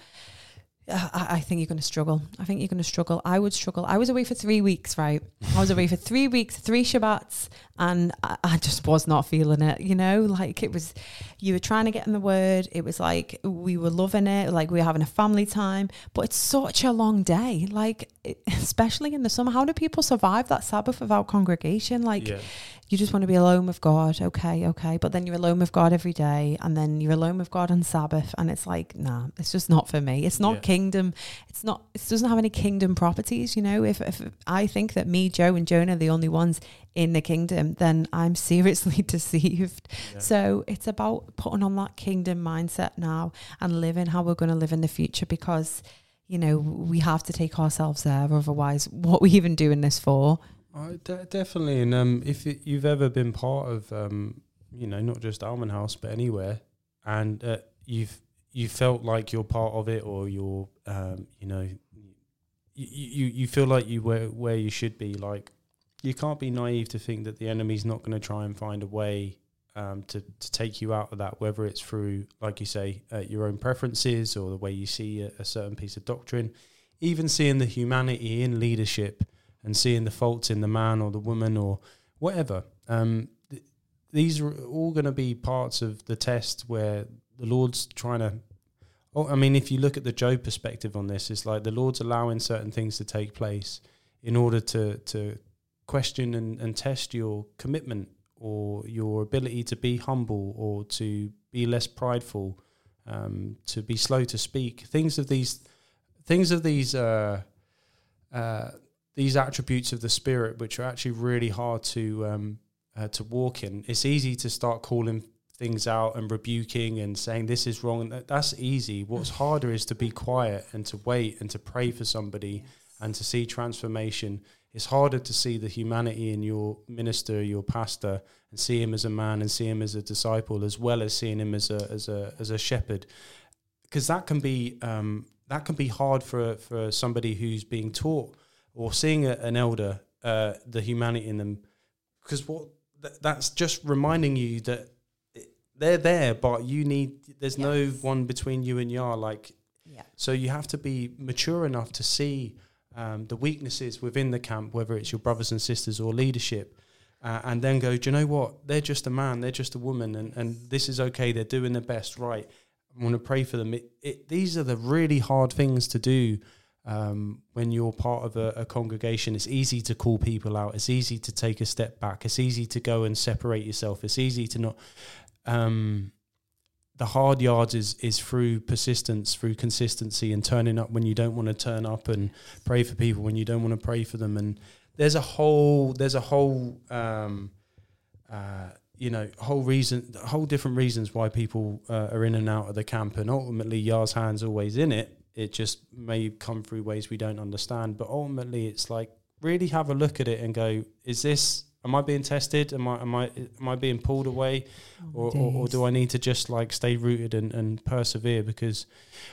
I, I think you're going to struggle. I think you're going to struggle. I would struggle. I was away for three weeks, right? I was away for three weeks, three Shabbats, and I, I just was not feeling it, you know? Like, it was, you were trying to get in the word. It was like, we were loving it. Like, we were having a family time, but it's such a long day. Like, it, especially in the summer, how do people survive that Sabbath without congregation? Like, yeah. You just want to be alone with God. Okay, okay. But then you're alone with God every day, and then you're alone with God on Sabbath. And it's like, nah, it's just not for me. It's not yeah. kingdom. It's not, it doesn't have any kingdom properties. You know, if, if I think that me, Joe and Jonah are the only ones in the kingdom, then I'm seriously deceived. Yeah. So it's about putting on that kingdom mindset now and living how we're going to live in the future, because, you know, we have to take ourselves there. Otherwise, what are we even doing this for? Uh, de- definitely, and um, if it, you've ever been part of, um, you know, not just Almond House but anywhere, and uh, you've you felt like you're part of it, or you're, um, you know, you, you you feel like you were where you should be. Like, you can't be naive to think that the enemy's not going to try and find a way um, to to take you out of that, whether it's through, like you say, uh, your own preferences, or the way you see a, a certain piece of doctrine, even seeing the humanity in leadership, and seeing the faults in the man or the woman or whatever. Um, th- these are all going to be parts of the test where the Lord's trying to... Oh, I mean, if you look at the Job perspective on this, it's like the Lord's allowing certain things to take place in order to, to question and, and test your commitment, or your ability to be humble, or to be less prideful, um, to be slow to speak. Things of these... Things of these... Uh, uh, these attributes of the Spirit, which are actually really hard to um, uh, to walk in. It's easy to start calling things out and rebuking and saying this is wrong. And that's easy. What's harder is to be quiet and to wait and to pray for somebody, yes. and to see transformation. It's harder to see the humanity in your minister, your pastor, and see him as a man and see him as a disciple, as well as seeing him as a as a as a shepherd, because that can be um, that can be hard for for somebody who's being taught, or seeing a, an elder, uh, the humanity in them, because what th- that's just reminding you that they're there, but you need, there's yes. no one between you and Yah. Like, yeah. So you have to be mature enough to see um, the weaknesses within the camp, whether it's your brothers and sisters or leadership, uh, and then go, do you know what? They're just a man, they're just a woman, and, and this is okay. They're doing their best, right? I want to pray for them. It, it, these are the really hard things to do. Um, when you're part of a, a congregation, it's easy to call people out. It's easy to take a step back. It's easy to go and separate yourself. It's easy to not... Um, the hard yards is, is through persistence, through consistency, and turning up when you don't want to turn up, and pray for people when you don't want to pray for them. And there's a whole... There's a whole... Um, uh, you know, whole reason, whole different reasons why people uh, are in and out of the camp, and ultimately Yah's hand's always in it. It just may come through ways we don't understand, but ultimately it's like, really have a look at it and go, is this, am I being tested? Am I am I am I being pulled away? Oh, or, or or do I need to just like stay rooted and, and persevere? Because,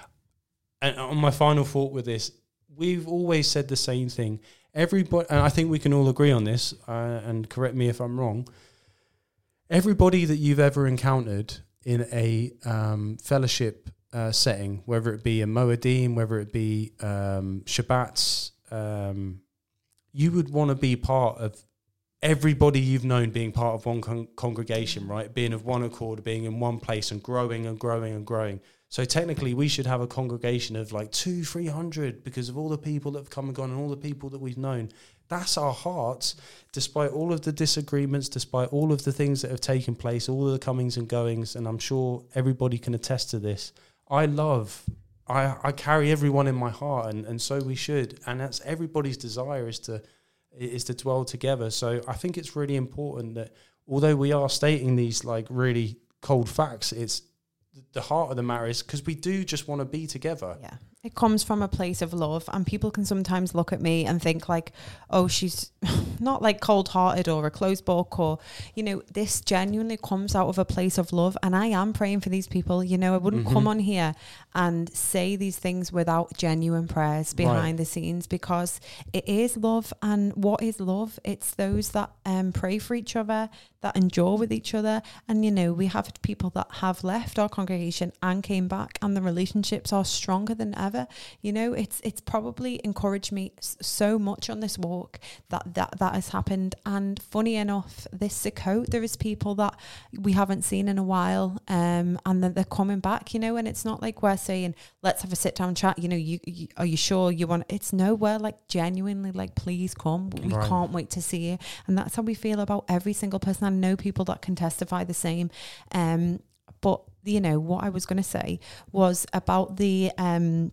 and on my final thought with this, we've always said the same thing. Everybody, and I think we can all agree on this, uh, and correct me if I'm wrong, everybody that you've ever encountered in a um, fellowship Uh, setting, whether it be a Moedim, whether it be um, Shabbats, um, you would want to be part of everybody you've known being part of one con- congregation, right? Being of one accord, being in one place and growing and growing and growing. So technically we should have a congregation of like two, three hundred because of all the people that have come and gone and all the people that we've known. That's our hearts, despite all of the disagreements, despite all of the things that have taken place, all of the comings and goings, and I'm sure everybody can attest to this. I love, I, I carry everyone in my heart, and, and so we should. And that's everybody's desire is to is to dwell together. So I think it's really important that although we are stating these like really cold facts, it's the heart of the matter is because we do just want to be together. Yeah. It comes from a place of love, and people can sometimes look at me and think like, oh, she's not like cold-hearted or a closed book, or, you know, this genuinely comes out of a place of love. And I am praying for these people. You know, I wouldn't mm-hmm. come on here and say these things without genuine prayers behind right. the scenes, because it is love. And what is love? It's those that um, pray for each other, that endure with each other. And, you know, we have people that have left our congregation and came back, and the relationships are stronger than ever. You know, it's it's probably encouraged me so much on this walk that that, that has happened. And funny enough, this Sukkot, there is people that we haven't seen in a while, um, and then they're coming back, you know, and it's not like we're saying, let's have a sit down chat, you know, you, you are you sure you want, it's no, we're like genuinely like, please come, we right. can't wait to see you. And that's how we feel about every single person. I know people that can testify the same. Um, but, you know, what I was going to say was about the um,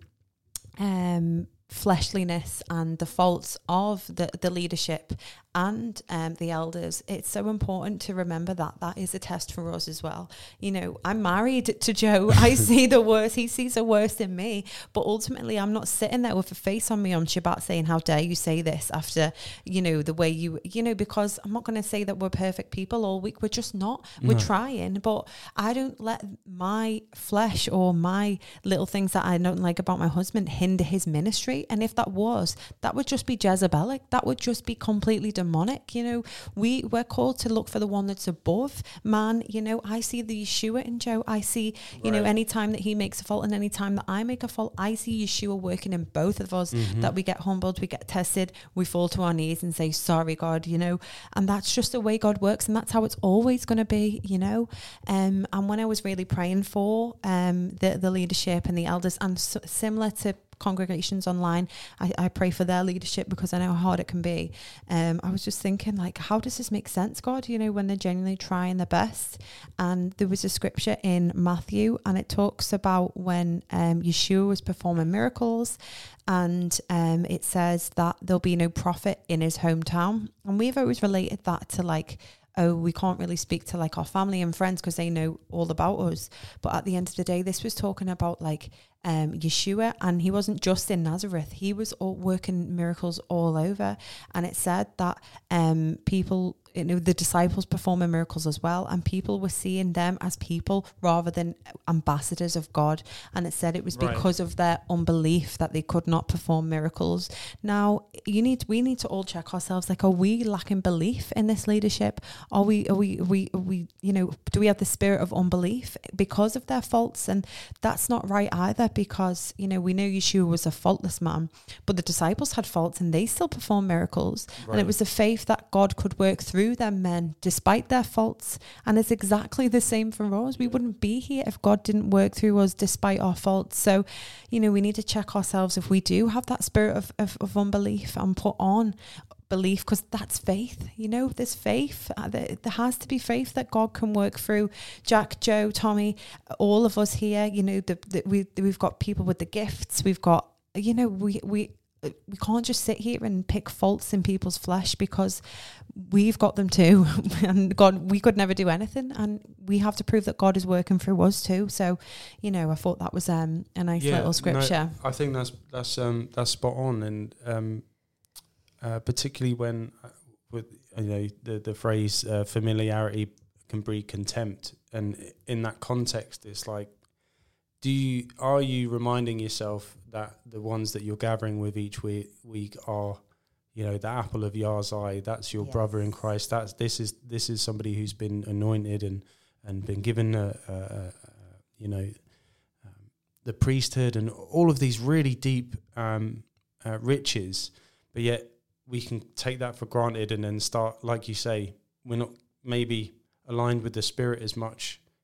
um, fleshliness and the faults of the, the leadership and um, the elders. It's so important to remember that that is a test for us as well. You know, I'm married to Joe. I see the worst. He sees the worst in me. But ultimately, I'm not sitting there with a face on me on Shabbat saying, how dare you say this after, you know, the way you, you know, because I'm not going to say that we're perfect people all week. We're just not. We're no. trying. But I don't let my flesh or my little things that I don't like about my husband hinder his ministry. And if that was, that would just be Jezebelic. That would just be completely demonic. You know, we we're called to look for the one that's above man. You know, I see the Yeshua in Joe. I see, you right. know, any time that he makes a fault and any time that I make a fault, I see Yeshua working in both of us. Mm-hmm. That we get humbled, we get tested, we fall to our knees and say, sorry, God. You know, and that's just the way God works, and that's how it's always going to be. You know, um, and when I was really praying for um the the leadership and the elders, and so, similar to congregations online, I, I pray for their leadership because I know how hard it can be. Um, I was just thinking, like, how does this make sense, God? You know, when they're genuinely trying their best. And there was a scripture in Matthew, and it talks about when um, Yeshua was performing miracles, and um, it says that there'll be no prophet in his hometown. And we've always related that to like, oh, we can't really speak to like our family and friends because they know all about us. But at the end of the day, this was talking about like um, Yeshua, and he wasn't just in Nazareth. He was all working miracles all over. And it said that um, people, you know, the disciples performing miracles as well, and people were seeing them as people rather than ambassadors of God. And it said it was right. because of their unbelief that they could not perform miracles. Now, you need we need to all check ourselves. Like, are we lacking belief in this leadership? Are we, are we, are we, are we, you know, do we have the spirit of unbelief because of their faults? And that's not right either, because, you know, we know Yeshua was a faultless man, but the disciples had faults and they still performed miracles. Right. And it was the faith that God could work through them men despite their faults. And it's exactly the same for us. We wouldn't be here if God didn't work through us despite our faults. So, you know, we need to check ourselves if we do have that spirit of, of, of unbelief, and put on belief, because that's faith. You know, there's faith. Uh, there, there has to be faith that God can work through Jack, Joe, Tommy, all of us here. You know, the, the, we, we've got people with the gifts. We've got, you know, we, we, we can't just sit here and pick faults in people's flesh, because we've got them too. And God, we could never do anything, and we have to prove that God is working through us too. So, you know, I thought that was um, a nice yeah, little scripture. No, I think that's that's um, that's spot on, and um, uh, particularly when uh, with you know the the phrase uh, familiarity can breed contempt, and in that context, it's like, do you are you reminding yourself that the ones that you're gathering with each week, week are, you know, the apple of Yah's eye? That's your yes. brother in Christ. That's this is this is somebody who's been anointed and and been given a, a, a you know um, the priesthood and all of these really deep um, uh, riches, but yet we can take that for granted and then start, like you say, we're not maybe aligned with the Spirit as much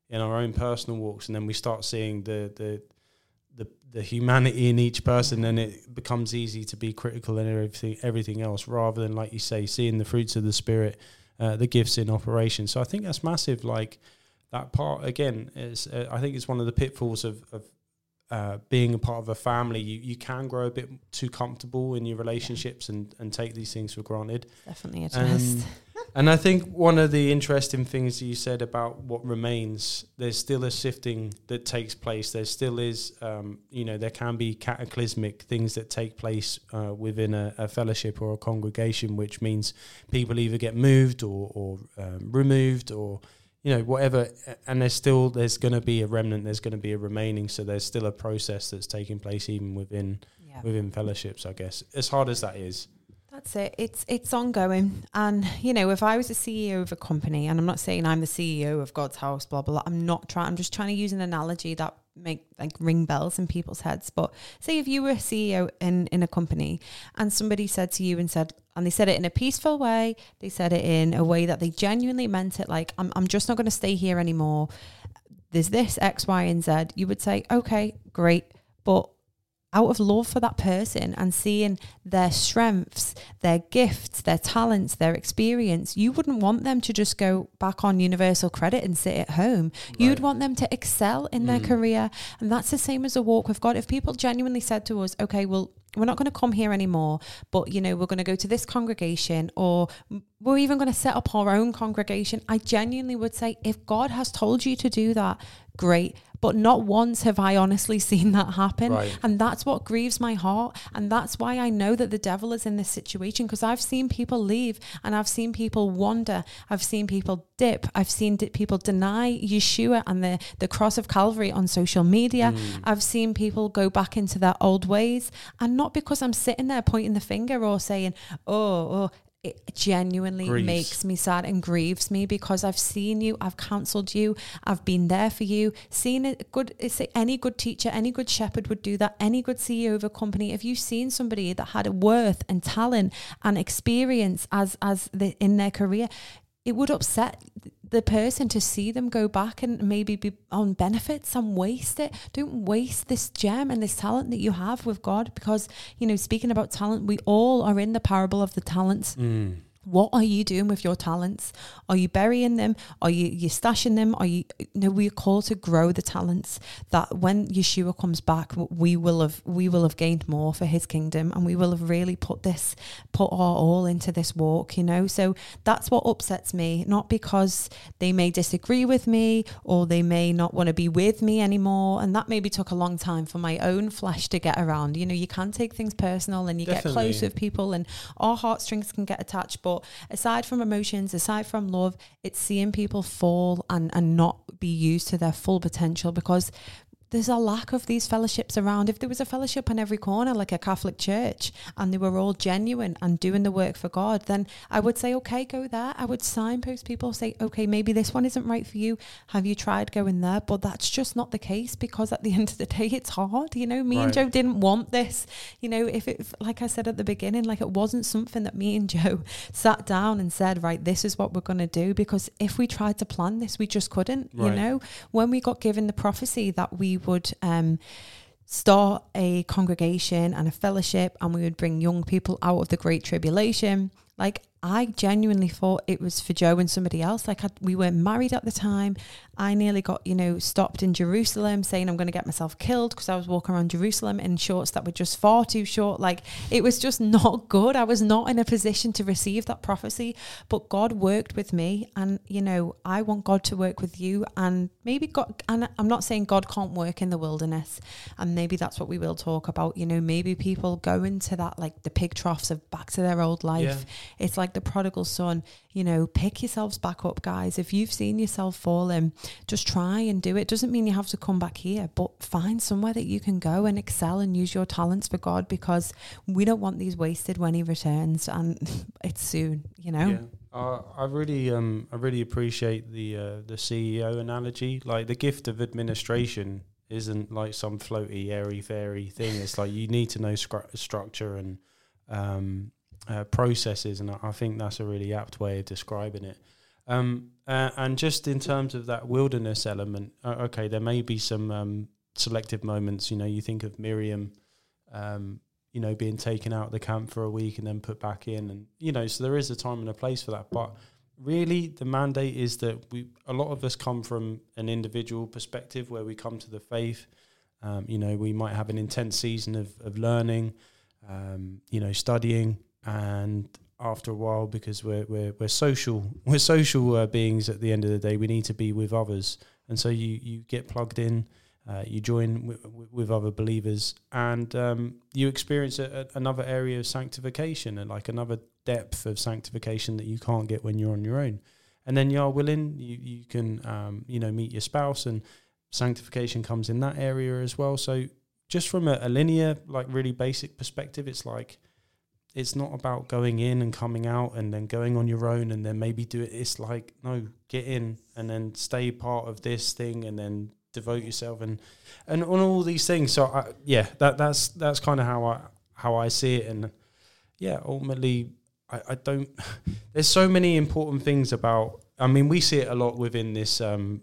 in our own personal walks, and then we start seeing the the the, the humanity in each person, then it becomes easy to be critical in everything everything else, rather than, like you say, seeing the fruits of the Spirit, uh, the gifts in operation. So I think that's massive. Like that part again is, uh, I think it's one of the pitfalls of, of uh, being a part of a family. You you can grow a bit too comfortable in your relationships yeah. and and take these things for granted. Definitely a test. Um, And I think one of the interesting things you said about what remains, there's still a sifting that takes place. There still is, um, you know, there can be cataclysmic things that take place uh, within a, a fellowship or a congregation, which means people either get moved or, or um, removed or, you know, whatever. And there's still, there's going to be a remnant, there's going to be a remaining. So there's still a process that's taking place even within yeah. within fellowships, I guess, as hard as that is. That's it. It's it's ongoing. And, you know, if I was a C E O of a company, and I'm not saying I'm the C E O of God's house, blah, blah, blah. I'm not trying, I'm just trying to use an analogy that make like ring bells in people's heads. But say if you were a C E O in, in a company and somebody said to you and said, and they said it in a peaceful way, they said it in a way that they genuinely meant it, like, I'm, I'm just not going to stay here anymore. There's this X, Y, and Z. You would say, okay, great. But out of love for that person and seeing their strengths, their gifts, their talents, their experience, you wouldn't want them to just go back on universal credit and sit at home. Right. You'd want them to excel in mm. their career. And that's the same as a walk with God. If people genuinely said to us, okay, well, we're not going to come here anymore, but, you know, we're going to go to this congregation, or we're even going to set up our own congregation. I genuinely would say, if God has told you to do that, great. But not once have I honestly seen that happen. Right. And that's what grieves my heart. And that's why I know that the devil is in this situation, because I've seen people leave and I've seen people wander. I've seen people dip. I've seen di- people deny Yeshua and the, the cross of Calvary on social media. Mm. I've seen people go back into their old ways. And not because I'm sitting there pointing the finger or saying, oh, oh, it genuinely grieves. Makes me sad and grieves me, because I've seen you, I've counselled you, I've been there for you. Seen it good, it's any good teacher, any good shepherd would do that. Any good C E O of a company, if you've seen somebody that had a worth and talent and experience as as the, in their career, it would upset the person to see them go back and maybe be on benefits and waste it. Don't waste this gem and this talent that you have with God, because, you know, speaking about talent, we all are in the parable of the talents. Mm. What are you doing with your talents? Are you burying them? Are you you stashing them? Are you, you know, we're called to grow the talents, that when Yeshua comes back, we will have we will have gained more for his kingdom, and we will have really put this put our all into this walk, you know. So that's what upsets me, not because they may disagree with me or they may not want to be with me anymore. And that maybe took a long time for my own flesh to get around. You know, you can take things personal and you Definitely. Get close with people and our heartstrings can get attached, but But aside from emotions, aside from love, it's seeing people fall and, and not be used to their full potential, because there's a lack of these fellowships around. If there was a fellowship on every corner, like a Catholic church, and they were all genuine and doing the work for God, then I would say, okay, go there. I would signpost people, say, okay, maybe this one isn't right for you. Have you tried going there? But that's just not the case, because at the end of the day, it's hard. You know, me right. and Joe didn't want this. You know, if it, like I said at the beginning, like it wasn't something that me and Joe sat down and said, right, this is what we're going to do. Because if we tried to plan this, we just couldn't, right. you know. When we got given the prophecy that we would um, start a congregation and a fellowship, and we would bring young people out of the Great Tribulation, like I genuinely thought it was for Joe and somebody else. Like I'd, we weren't married at the time. I nearly got, you know, stopped in Jerusalem saying I'm going to get myself killed because I was walking around Jerusalem in shorts that were just far too short. Like it was just not good. I was not in a position to receive that prophecy, but God worked with me, and, you know, I want God to work with you. And maybe God, and I'm not saying God can't work in the wilderness, and maybe that's what we will talk about. You know, maybe people go into that, like the pig troughs of back to their old life. Yeah. It's like the prodigal son. You know, pick yourselves back up, guys. If you've seen yourself falling, just try and do it. Doesn't mean you have to come back here, but find somewhere that you can go and excel and use your talents for God, because we don't want these wasted when he returns, and it's soon, you know. Yeah. Uh, I really, um, I really appreciate the uh, the C E O analogy. Like the gift of administration isn't like some floaty, airy, fairy thing. It's like you need to know scru- structure and um, uh, processes, and I think that's a really apt way of describing it. Um, uh, and just in terms of that wilderness element, uh, okay, there may be some um, selective moments. You know, you think of Miriam, um, you know, being taken out of the camp for a week and then put back in, and you know, so there is a time and a place for that. But really, the mandate is that we, a lot of us come from an individual perspective where we come to the faith. Um, you know, we might have an intense season of, of learning, um, you know, studying, and after a while, because we're we're we're social, we're social uh, beings. At the end of the day, we need to be with others, and so you you get plugged in, uh, you join w- w- with other believers, and um, you experience a, a, another area of sanctification and like another depth of sanctification that you can't get when you're on your own. And then you are willing, you you can um, you know meet your spouse, and sanctification comes in that area as well. So just from a, a linear, like really basic perspective, it's like, it's not about going in and coming out and then going on your own and then maybe do it. It's like, no, get in and then stay part of this thing and then devote yourself and and on all these things. So I, yeah, that that's that's kind of how I how I see it. And yeah, ultimately, I, I don't. There's so many important things about. I mean, we see it a lot within this um,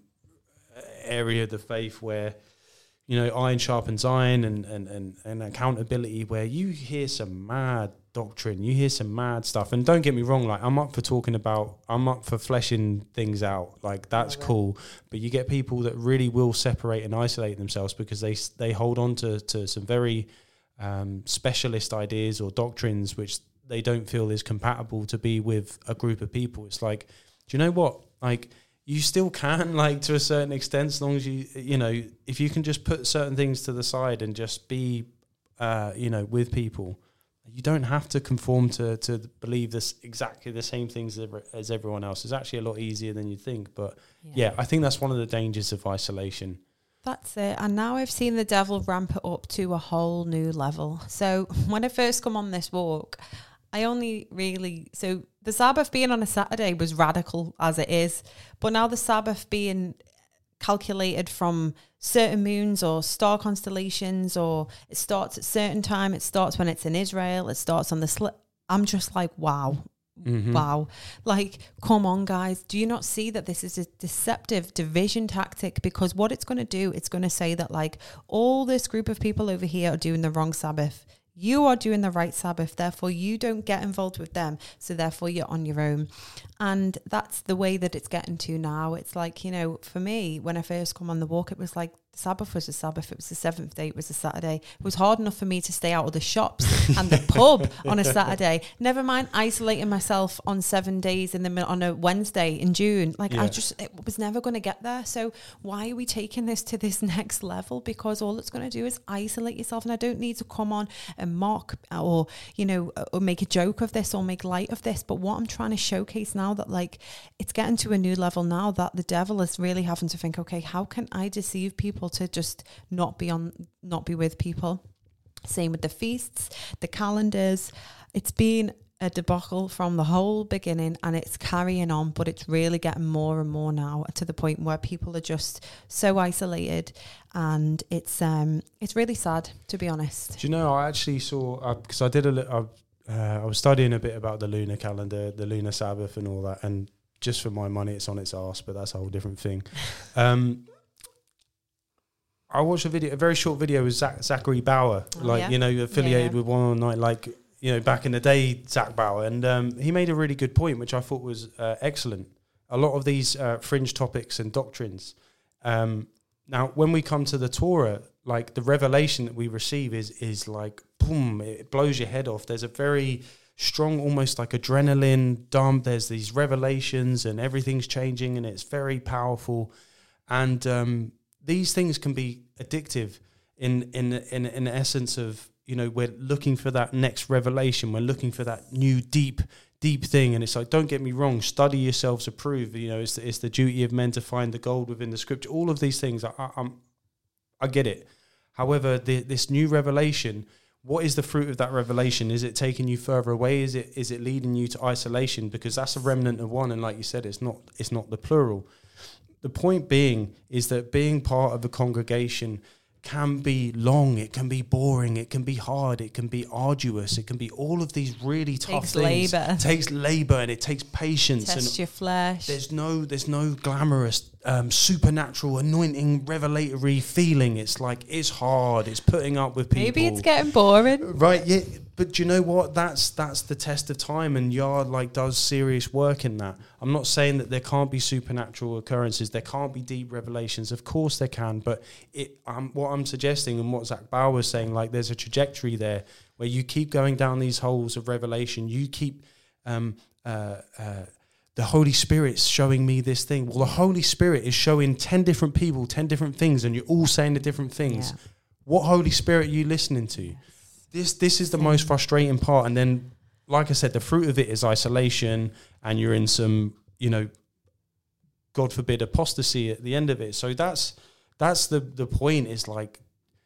area of the faith where, you know, iron sharpens iron, and, and, and, and accountability, where you hear some mad doctrine, you hear some mad stuff. And don't get me wrong, like, I'm up for talking about, I'm up for fleshing things out. Like, that's oh, cool. But you get people that really will separate and isolate themselves because they they hold on to, to some very um, specialist ideas or doctrines which they don't feel is compatible to be with a group of people. It's like, do you know what? Like, you still can, like, to a certain extent, as long as you, you know, if you can just put certain things to the side and just be, uh, you know, with people, you don't have to conform to, to believe this exactly the same things as, as everyone else. It's actually a lot easier than you think. But yeah. yeah, I think that's one of the dangers of isolation. That's it. And now I've seen the devil ramp it up to a whole new level. So when I first come on this walk, I only really, so the Sabbath being on a Saturday was radical as it is, but now the Sabbath being calculated from certain moons or star constellations, or it starts at certain time, it starts when it's in Israel, it starts on the sli- I'm just like, wow, mm-hmm. wow. Like, come on, guys. Do you not see that this is a deceptive division tactic? Because what it's going to do, it's going to say that, like, all this group of people over here are doing the wrong Sabbath. You are doing the right Sabbath, therefore you don't get involved with them, so therefore you're on your own. And that's the way that it's getting to now. It's like, you know, for me, when I first come on the walk, it was like the Sabbath was a Sabbath, it was the seventh day, it was a Saturday. It was hard enough for me to stay out of the shops and the pub on a Saturday, never mind isolating myself on seven days in the on a Wednesday in June. Like, yeah. I just, it was never going to get there. So why are we taking this to this next level? Because all it's going to do is isolate yourself, and I don't need to come on and mock or, you know, or make a joke of this or make light of this. But what I'm trying to showcase now, that, like, it's getting to a new level now that the devil is really having to think, okay, how can I deceive people to just not be on, not be with people? Same with the feasts, the calendars. It's been a debacle from the whole beginning, and it's carrying on, but it's really getting more and more now to the point where people are just so isolated, and it's um it's really sad, to be honest. Do you know, I actually saw, because uh, I did a little, uh, I was studying a bit about the lunar calendar, the lunar Sabbath and all that, and just for my money, it's on its arse, but that's a whole different thing. Um, I watched a video, a very short video with Zach, Zachary Bauer, oh, like, yeah. you know, affiliated yeah, yeah. with One on Night, like, you know, back in the day, Zach Bauer. And um, he made a really good point, which I thought was uh, excellent. A lot of these uh, fringe topics and doctrines. Um, now, when we come to the Torah, like, the revelation that we receive is, is like, boom, it blows your head off. There's a very strong, almost like adrenaline dump. There's these revelations and everything's changing, and it's very powerful. And um, these things can be addictive in in in in the essence of, you know, we're looking for that next revelation. We're looking for that new deep, deep thing. And it's like, don't get me wrong, study yourselves approved. You know, it's the, it's the duty of men to find the gold within the scripture. All of these things, I, I, I'm, I get it. However, the, this new revelation, what is the fruit of that revelation? Is it taking you further away? Is it is it leading you to isolation? Because that's a remnant of one. And like you said, it's not it's not the plural. The point being is that being part of a congregation can be long, it can be boring, it can be hard, it can be arduous, it can be all of these really tough takes things. Labor. It takes labor and it takes patience. Test and your flesh. There's no, there's no glamorous, um, supernatural, anointing, revelatory feeling. It's like it's hard. It's putting up with people. Maybe it's getting boring, right? Yeah, but do you know what? That's that's the test of time, and Yard like does serious work in that. I'm not saying that there can't be supernatural occurrences, there can't be deep revelations. Of course there can, but it. Um, what I'm suggesting and what Zach Bauer was saying, like there's a trajectory there where you keep going down these holes of revelation. You keep. Um, uh, uh, The Holy Spirit's showing me this thing. Well, the Holy Spirit is showing ten different people, ten different things, and you're all saying the different things. Yeah. What Holy Spirit are you listening to? Yes. This this is the most frustrating part. And then, like I said, the fruit of it is isolation, and you're in some, you know, God forbid, apostasy at the end of it. So that's that's the, the point is like,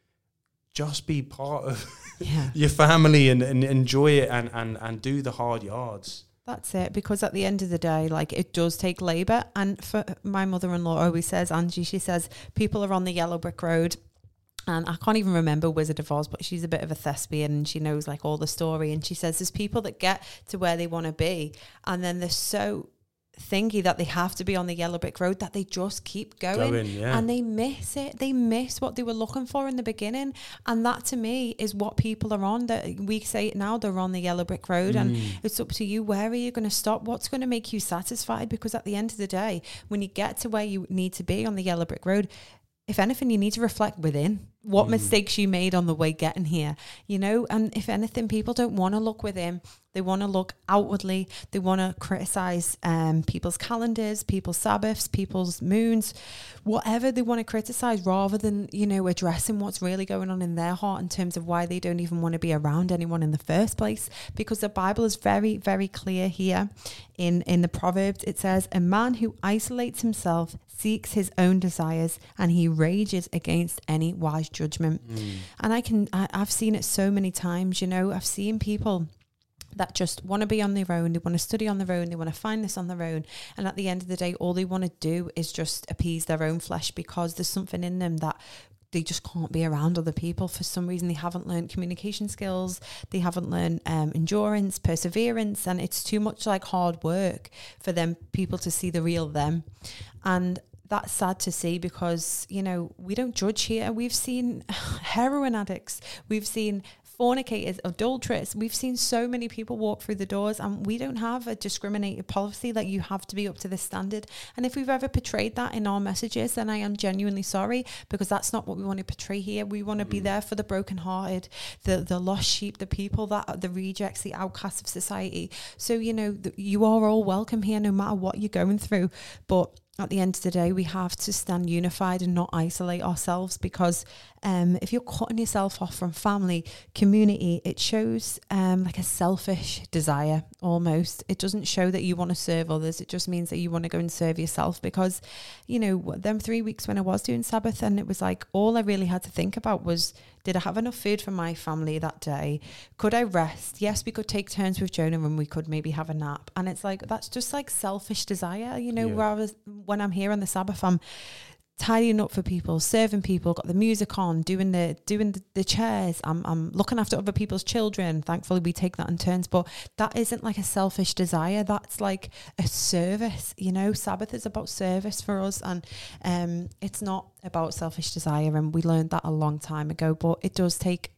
just be part of yeah. your family and, and enjoy it and, and, and do the hard yards. That's it, because at the end of the day, like, it does take labour. And for my mother-in-law always says, Angie, she says, people are on the yellow brick road. And I can't even remember Wizard of Oz, but she's a bit of a thespian and she knows like all the story. And she says there's people that get to where they want to be, and then they're so thingy that they have to be on the yellow brick road that they just keep going, going yeah. and they miss it. They miss what they were looking for in the beginning. And that to me is what people are on. That we say it now, they're on the yellow brick road, mm. and it's up to you. Where are you going to stop? What's going to make you satisfied? Because at the end of the day, when you get to where you need to be on the yellow brick road, if anything, you need to reflect within what mm. mistakes you made on the way getting here, you know. And if anything, people don't want to look within. They want to look outwardly. They want to criticize um, people's calendars, people's Sabbaths, people's moons, whatever they want to criticize, rather than, you know, addressing what's really going on in their heart in terms of why they don't even want to be around anyone in the first place. Because the Bible is very, very clear here in, in the Proverbs. It says, a man who isolates himself seeks his own desires, and he rages against any wise judgment. Mm. And I can, I, I've seen it so many times, you know. I've seen people that just want to be on their own. They want to study on their own. They want to find this on their own. And at the end of the day, all they want to do is just appease their own flesh, because there's something in them that they just can't be around other people. For some reason, they haven't learned communication skills. They haven't learned um, endurance, perseverance. And it's too much like hard work for them, people to see the real them. And that's sad to see, because, you know, we don't judge here. We've seen heroin addicts. We've seen fornicators, adulterers. We've seen so many people walk through the doors, and we don't have a discriminating policy that you have to be up to this standard. And if we've ever portrayed that in our messages, then I am genuinely sorry, because that's not what we want to portray here. We want to mm. be there for the brokenhearted, the the lost sheep, the people that are the rejects, the outcasts of society. So, you know, th- you are all welcome here, no matter what you're going through. But at the end of the day, we have to stand unified and not isolate ourselves, because um, if you're cutting yourself off from family, community, it shows um, like a selfish desire almost. It doesn't show that you want to serve others. It just means that you want to go and serve yourself, because, you know, them three weeks when I was doing Sabbath, and it was like all I really had to think about was, did I have enough food for my family that day? Could I rest? Yes, we could take turns with Jonah and we could maybe have a nap. And it's like, that's just like selfish desire, you know, yeah. rather when I'm here on the Sabbath, I'm tidying up for people, serving people, got the music on, doing the doing the, the chairs. I'm I'm looking after other people's children. Thankfully, we take that in turns. But that isn't like a selfish desire. That's like a service. You know, Sabbath is about service for us, and um, it's not about selfish desire. And we learned that a long time ago. But it does take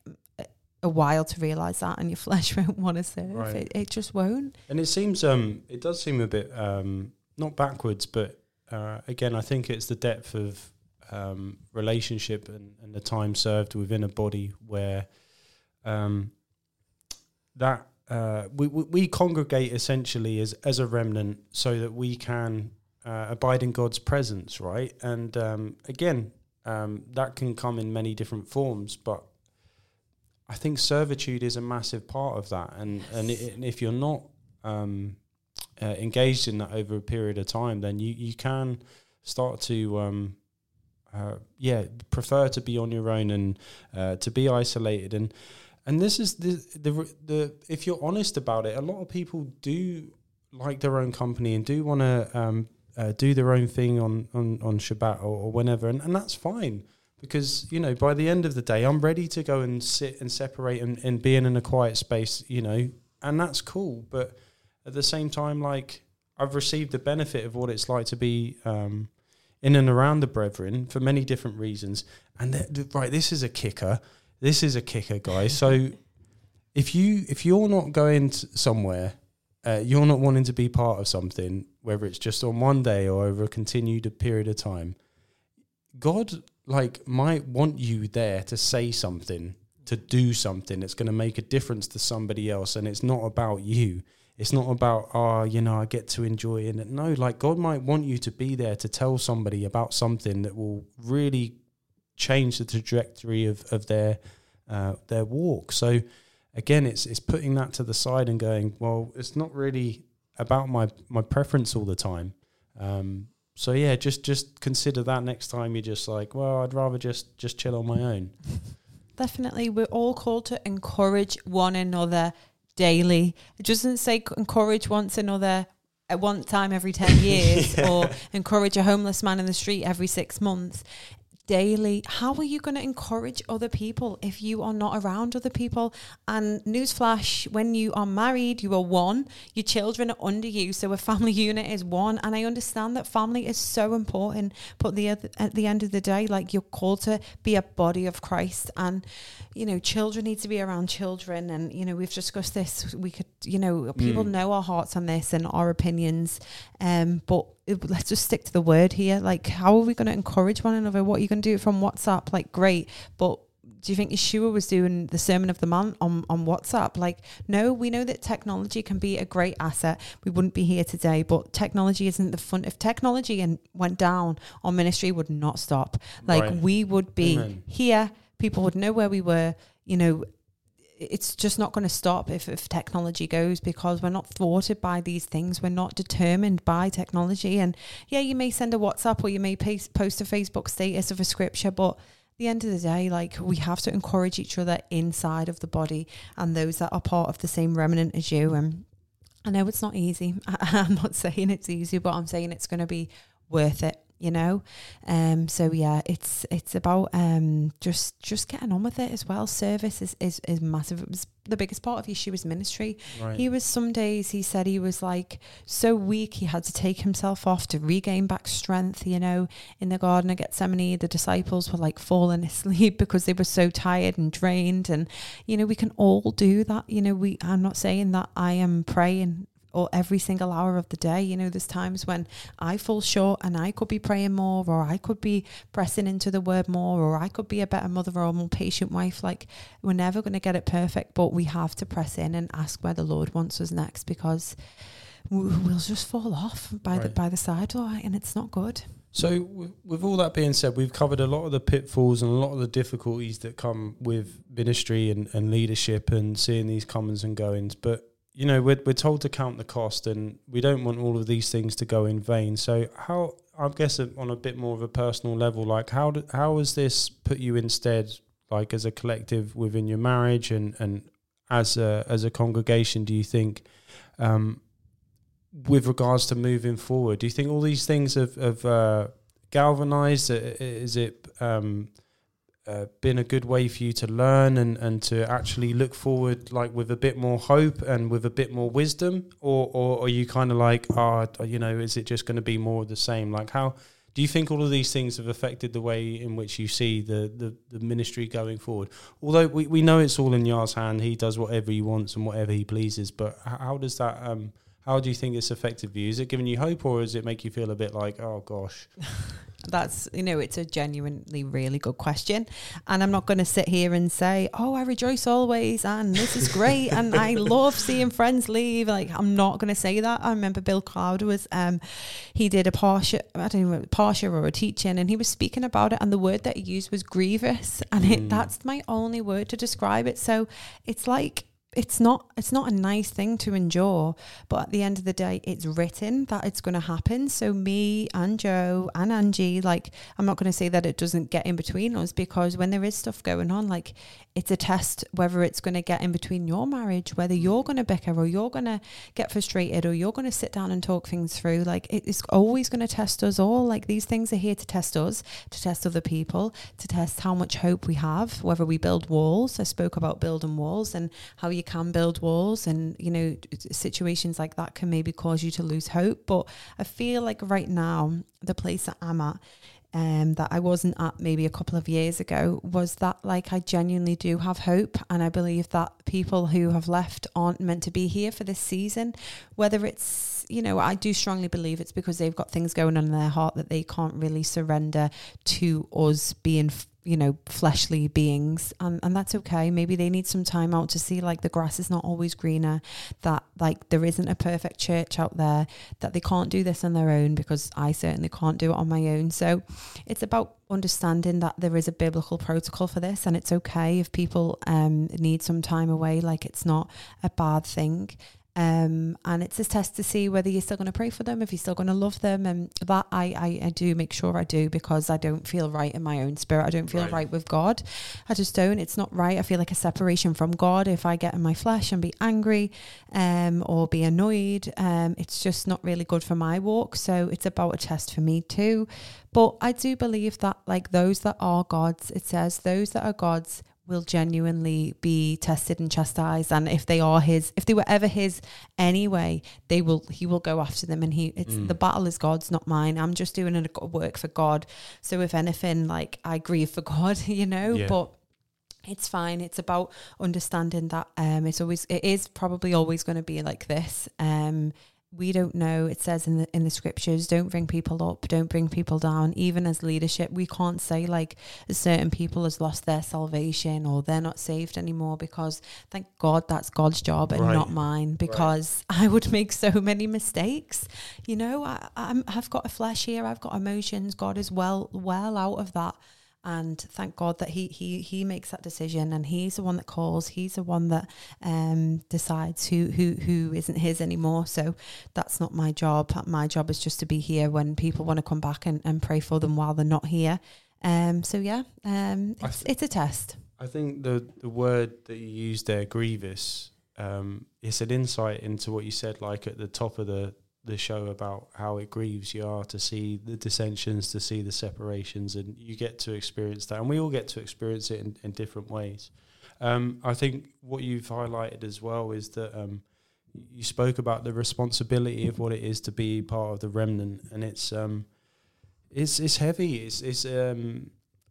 a while to realize that, and your flesh won't want to serve. Right. It, it just won't. And it seems um, it does seem a bit um, not backwards, but. Uh, again, I think it's the depth of um, relationship and, and the time served within a body where um, that uh, we, we we congregate essentially as as a remnant, so that we can uh, abide in God's presence, right? And um, again, um, that can come in many different forms, but I think servitude is a massive part of that. And yes. and, it, and if you're not um, Uh, engaged in that over a period of time, then you, you can start to um, uh, yeah prefer to be on your own and uh, to be isolated. And and this is the, the the if you're honest about it, a lot of people do like their own company and do want to um, uh, do their own thing on on, on Shabbat or, or whenever, and, and that's fine, because, you know, by the end of the day, I'm ready to go and sit and separate and, and being in a quiet space, you know, and that's cool. But at the same time, like, I've received the benefit of what it's like to be um, in and around the brethren for many different reasons. And th- right, this is a kicker. This is a kicker, guys. So if you if you're not going to somewhere, uh, you're not wanting to be part of something, whether it's just on one day or over a continued period of time, God like might want you there to say something, to do something that's going to make a difference to somebody else, and it's not about you. It's not about, oh, you know, I get to enjoy it. No, like God might want you to be there to tell somebody about something that will really change the trajectory of, of their uh, their walk. So again, it's it's putting that to the side and going, well, it's not really about my, my preference all the time. Um, so yeah, just just consider that next time you're just like, well, I'd rather just, just chill on my own. Definitely. We're all called to encourage one another daily. It doesn't say encourage once another at one time every ten years yeah. or encourage a homeless man in the street every six months. Daily. How are you going to encourage other people if you are not around other people? And newsflash, when you are married, you are one. Your children are under you, so a family unit is one. And I understand that family is so important, but the other, at the end of the day, like, you're called to be a body of Christ, and you know, children need to be around children. And you know, we've discussed this. We could, you know, people mm. know our hearts on this and our opinions, um, but let's just stick to the word here. Like, how are we going to encourage one another? What are you going to do from WhatsApp? Like, great, but do you think Yeshua was doing the Sermon of the Mount on, on WhatsApp? Like, no, we know that technology can be a great asset. We wouldn't be here today, but technology isn't the fun. If technology and went down, our ministry would not stop. Like, right. we would be Amen. Here. People would know where we were. You know, it's just not going to stop if, if technology goes, because we're not thwarted by these things. We're not determined by technology. And yeah, you may send a WhatsApp or you may post, post a Facebook status of a scripture, but at the end of the day, like, we have to encourage each other inside of the body and those that are part of the same remnant as you. And I know it's not easy. I, I'm not saying it's easy, but I'm saying it's going to be worth it. You know, um, so yeah, it's it's about um just just getting on with it as well. Service is is, is massive. It was the biggest part of Yeshua's ministry. Right. He was, some days he said he was like so weak he had to take himself off to regain back strength. You know, in the Garden of Gethsemane, the disciples were like falling asleep because they were so tired and drained. And you know, we can all do that. You know, we. I'm not saying that I am praying or every single hour of the day. You know, there's times when I fall short and I could be praying more, or I could be pressing into the word more, or I could be a better mother or a more patient wife. Like, we're never going to get it perfect, but we have to press in and ask where the Lord wants us next, because we'll just fall off by right. the by the sideline, and it's not good. So with, with all that being said, we've covered a lot of the pitfalls and a lot of the difficulties that come with ministry and, and leadership and seeing these comings and goings, but you know, we're, we're told to count the cost, and we don't want all of these things to go in vain. So how, I guess on a bit more of a personal level, like how do, how has this put you instead, like as a collective within your marriage and, and as a, as a congregation, do you think, um, with regards to moving forward, do you think all these things have, have uh, galvanized? Is it um, uh, been a good way for you to learn and, and to actually look forward, like with a bit more hope and with a bit more wisdom, or or are you kind of like, oh, you know, is it just going to be more of the same? Like, how do you think all of these things have affected the way in which you see the the, the ministry going forward? Although we, we know it's all in Yah's hand, he does whatever he wants and whatever he pleases, but how does that um how do you think it's affected you? Is it giving you hope, or does it make you feel a bit like, oh gosh? That's, you know, it's a genuinely really good question. And I'm not going to sit here and say, oh, I rejoice always and this is great and I love seeing friends leave. Like, I'm not going to say that. I remember Bill Cloud was, um, he did a Parsha, I don't know, Parsha or a teaching, and he was speaking about it, and the word that he used was grievous. And mm. it, that's my only word to describe it. So it's like, it's not it's not a nice thing to endure, but at the end of the day, it's written that it's going to happen. So me and Joe and Angie, like, I'm not going to say that it doesn't get in between us, because when there is stuff going on, like, it's a test whether it's going to get in between your marriage, whether you're going to bicker or you're going to get frustrated or you're going to sit down and talk things through. Like, it's always going to test us all. Like, these things are here to test us, to test other people, to test how much hope we have, whether we build walls. I spoke about building walls and how you can build walls, and, you know, situations like that can maybe cause you to lose hope. But I feel like right now, the place that I'm at, Um, that I wasn't at maybe a couple of years ago, was that, like, I genuinely do have hope, and I believe that people who have left aren't meant to be here for this season. Whether it's, you know, I do strongly believe it's because they've got things going on in their heart that they can't really surrender to us being, you know, fleshly beings, and, and that's okay. Maybe they need some time out to see, like, the grass is not always greener, that, like, there isn't a perfect church out there, that they can't do this on their own, because I certainly can't do it on my own. So it's about understanding that there is a biblical protocol for this, and it's okay if people um need some time away. Like, it's not a bad thing. Um, and it's a test to see whether you're still going to pray for them, if you're still going to love them. And that I, I, I do make sure I do, because I don't feel right in my own spirit. I don't feel right. right with God. I just don't. It's not right. I feel like a separation from God if I get in my flesh and be angry um, or be annoyed. Um, it's just not really good for my walk. So it's about a test for me too. But I do believe that, like, those that are God's, it says those that are God's will genuinely be tested and chastised, and if they are his, if they were ever his anyway, they will, he will go after them, and he, it's mm. the battle is God's, not mine. I'm just doing a work for God. So if anything, like, I grieve for God, you know, yeah. but it's fine. It's about understanding that um, it's always, it is probably always going to be like this. Um, we don't know. It says in the in the scriptures, don't bring people up, don't bring people down. Even as leadership, we can't say, like, a certain people has lost their salvation or they're not saved anymore, because thank God that's God's job and right. not mine, because right. I would make so many mistakes. You know, I, I'm, I've got a flesh here, I've got emotions. God is well well out of that. And thank God that he he he makes that decision, and he's the one that calls. He's the one that um, decides who who who isn't his anymore. So that's not my job. My job is just to be here when people want to come back and, and pray for them while they're not here. Um. So yeah, um, it's th- it's a test. I think the the word that you used there, grievous, um, it's an insight into what you said, like at the top of the. the show, about how it grieves you are to see the dissensions, to see the separations, and you get to experience that, and we all get to experience it in, in different ways. Um, I think what you've highlighted as well is that um, you spoke about the responsibility of what it is to be part of the remnant, and it's um, it's it's heavy. It's it's um,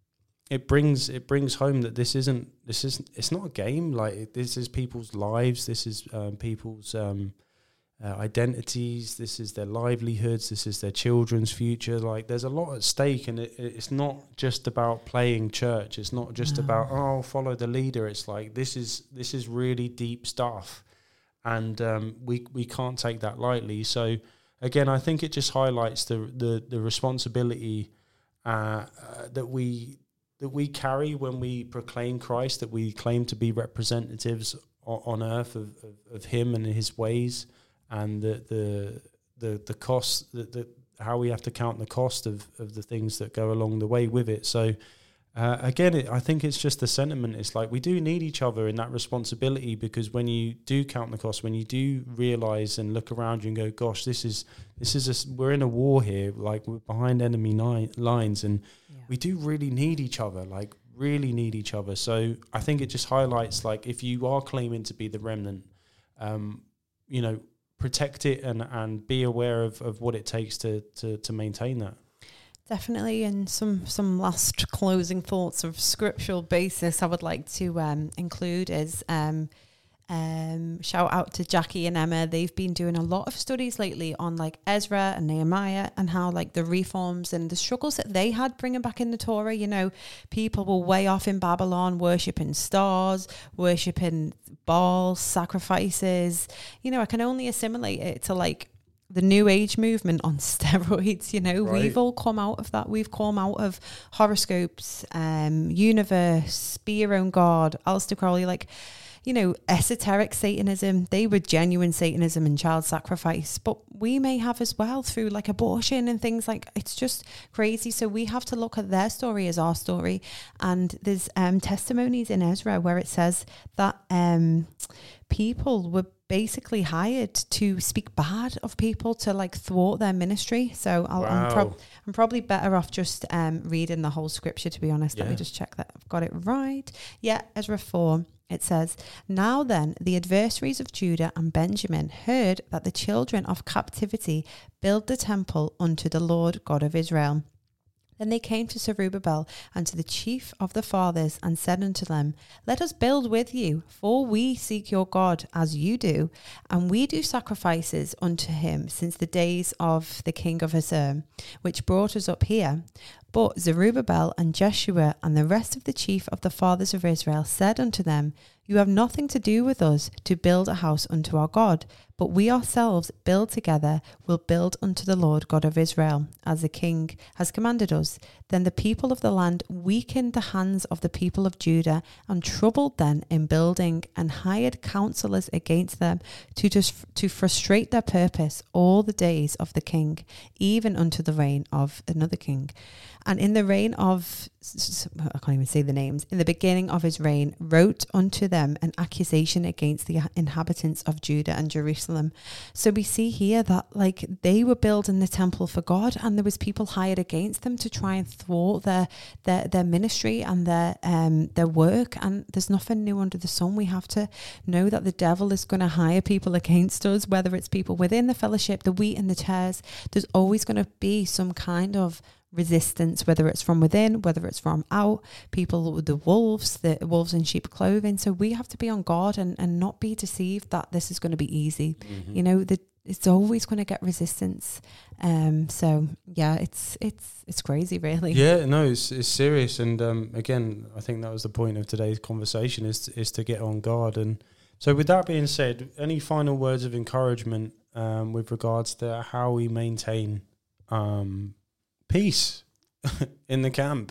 it brings it brings home that this isn't this isn't it's not a game. Like, this is people's lives. This is um, people's um, Uh, identities, this is their livelihoods, this is their children's future. Like, there's a lot at stake, and it, it's not just about playing church. It's not just no. about, oh, follow the leader. It's like, this is this is really deep stuff, and um, we we can't take that lightly. So again, I think it just highlights the the, the responsibility uh, uh, that we that we carry when we proclaim Christ, that we claim to be representatives on, on earth of, of, of Him and His ways. And the the the the cost, the, the how we have to count the cost of, of the things that go along the way with it. So uh, again, it, I think it's just the sentiment. It's like, we do need each other in that responsibility, because when you do count the cost, when you do realise and look around you and go, gosh, this is this is a, we're in a war here. Like, we're behind enemy ni- lines, and yeah. we do really need each other. Like, really need each other. So I think it just highlights, like, if you are claiming to be the remnant, um, you know. protect it and, and be aware of, of what it takes to, to, to maintain that. Definitely. And some, some last closing thoughts of scriptural basis I would like to um, include is um, um, shout out to Jackie and Emma. They've been doing a lot of studies lately on, like, Ezra and Nehemiah, and how, like, the reforms and the struggles that they had bringing back in the Torah. You know, people were way off in Babylon, worshipping stars, worshipping Baal, sacrifices. You know, I can only assimilate it to, like, the New Age movement on steroids. You know, right. We've all come out of that. We've come out of horoscopes, um, universe, be your own God, Aleister Crowley. Like, you know, esoteric Satanism. They were genuine Satanism and child sacrifice, but we may have as well through like abortion and things like, it's just crazy. So we have to look at their story as our story. And there's um, testimonies in Ezra where it says that um, people were basically hired to speak bad of people to like thwart their ministry. So I'll, wow. I'm, prob- I'm probably better off just um, reading the whole scripture, to be honest. Yeah. Let me just check that I've got it right. Yeah, Ezra four. It says, now then, the adversaries of Judah and Benjamin heard that the children of captivity build the temple unto the Lord God of Israel. Then they came to Zerubbabel and to the chief of the fathers and said unto them, let us build with you, for we seek your God as you do, and we do sacrifices unto him since the days of the king of Assur, which brought us up here. But Zerubbabel and Jeshua and the rest of the chief of the fathers of Israel said unto them, you have nothing to do with us to build a house unto our God, but we ourselves build together, will build unto the Lord God of Israel, as the king has commanded us. Then the people of the land weakened the hands of the people of Judah, and troubled them in building, and hired counselors against them to just to frustrate their purpose all the days of the king, even unto the reign of another king. And in the reign of, I can't even say the names, in the beginning of his reign, wrote unto them an accusation against the inhabitants of Judah and Jerusalem. So we see here that like they were building the temple for God, and there was people hired against them to try and thwart their their, their ministry and their um their work. And there's nothing new under the sun. We have to know that the devil is going to hire people against us, whether it's people within the fellowship, the wheat and the tares. There's always going to be some kind of resistance, whether it's from within, whether it's from out, people, the wolves, the wolves in sheep clothing. So we have to be on guard and, and not be deceived that this is going to be easy. Mm-hmm. You know, the, it's always going to get resistance. Um, so yeah, it's it's it's crazy, really. Yeah, no, it's it's serious. And um, again, I think that was the point of today's conversation, is to, is to get on guard. And so, with that being said, any final words of encouragement um, with regards to how we maintain um, peace in the camp?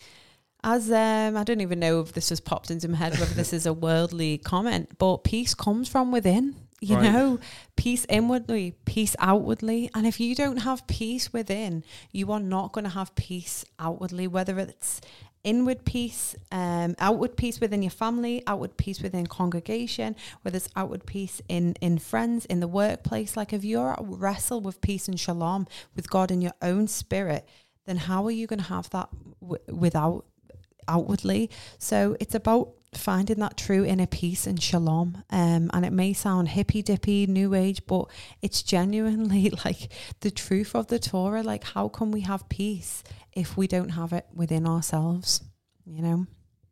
As um, I don't even know if this has popped into my head, whether this is a worldly comment, but peace comes from within. You right. know, peace inwardly, peace outwardly. And if you don't have peace within, you are not going to have peace outwardly, whether it's inward peace, um, outward peace within your family, outward peace within congregation, whether it's outward peace in, in friends, in the workplace. Like if you wrestle with peace and shalom with God in your own spirit, then how are you going to have that w- without outwardly? So it's about finding that true inner peace and shalom. Um, and it may sound hippy dippy, new age, but it's genuinely like the truth of the Torah. Like, how can we have peace if we don't have it within ourselves? You know?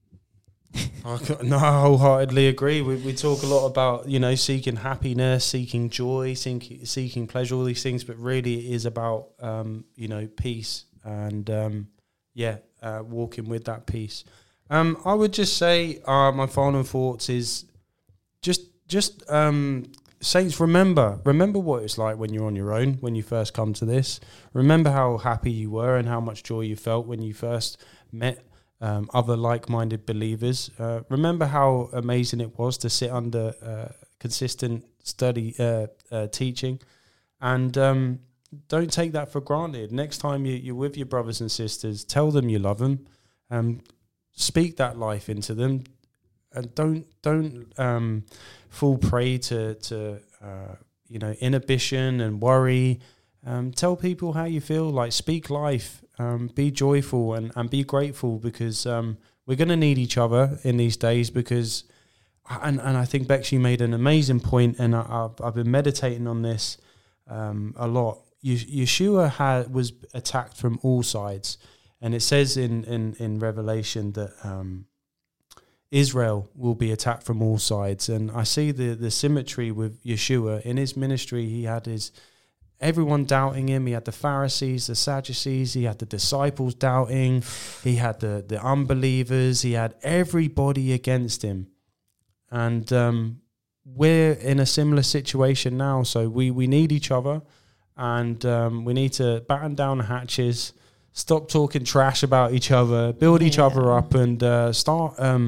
I no, I wholeheartedly agree. We we talk a lot about, you know, seeking happiness, seeking joy, seeking, seeking pleasure, all these things, but really it is about, um, you know, peace and, um, yeah, uh, walking with that peace. Um, I would just say uh, my final thoughts is just, just um, saints, remember, remember what it's like when you're on your own, when you first come to this. Remember how happy you were and how much joy you felt when you first met um, other like-minded believers. Uh, remember how amazing it was to sit under uh, consistent study, uh, uh, teaching, and um, don't take that for granted. Next time you, you're with your brothers and sisters, tell them you love them. Um, Speak that life into them, and don't don't um, fall prey to to uh, you know, inhibition and worry. Um, tell people how you feel. Like, speak life. Um, be joyful and, and be grateful, because um, we're going to need each other in these days. Because and and I think Bex, you made an amazing point, and I, I've I've been meditating on this um, a lot. Yeshua had was attacked from all sides. And it says in, in, in Revelation that um, Israel will be attacked from all sides. And I see the, the symmetry with Yeshua. In his ministry, he had his everyone doubting him. He had the Pharisees, the Sadducees. He had the disciples doubting. He had the, the unbelievers. He had everybody against him. And um, we're in a similar situation now. So we, we need each other. And um, we need to batten down the hatches. Stop talking trash about each other, build each yeah. other up, and uh, start um,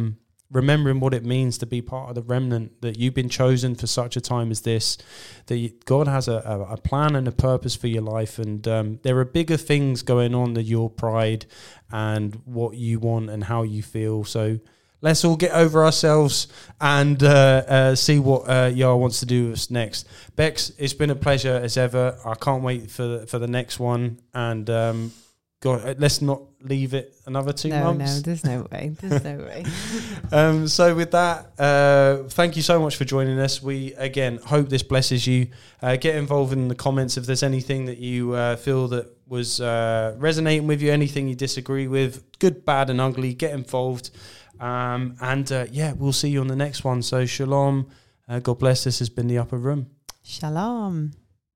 remembering what it means to be part of the remnant, that you've been chosen for such a time as this, that you, God has a, a, a plan and a purpose for your life. And um, there are bigger things going on than your pride and what you want and how you feel. So let's all get over ourselves and uh, uh, see what uh, Yah wants to do with us next. Bex, it's been a pleasure as ever. I can't wait for the, for the next one. And um, God, let's not leave it another two no, months. No, there's no way. There's no way. um, so with that, uh, thank you so much for joining us. We, again, hope this blesses you. Uh, get involved in the comments if there's anything that you uh, feel that was uh, resonating with you, anything you disagree with, good, bad and ugly, get involved. Um, and uh, yeah, we'll see you on the next one. So shalom. Uh, God bless. This has been The Upper Room. Shalom.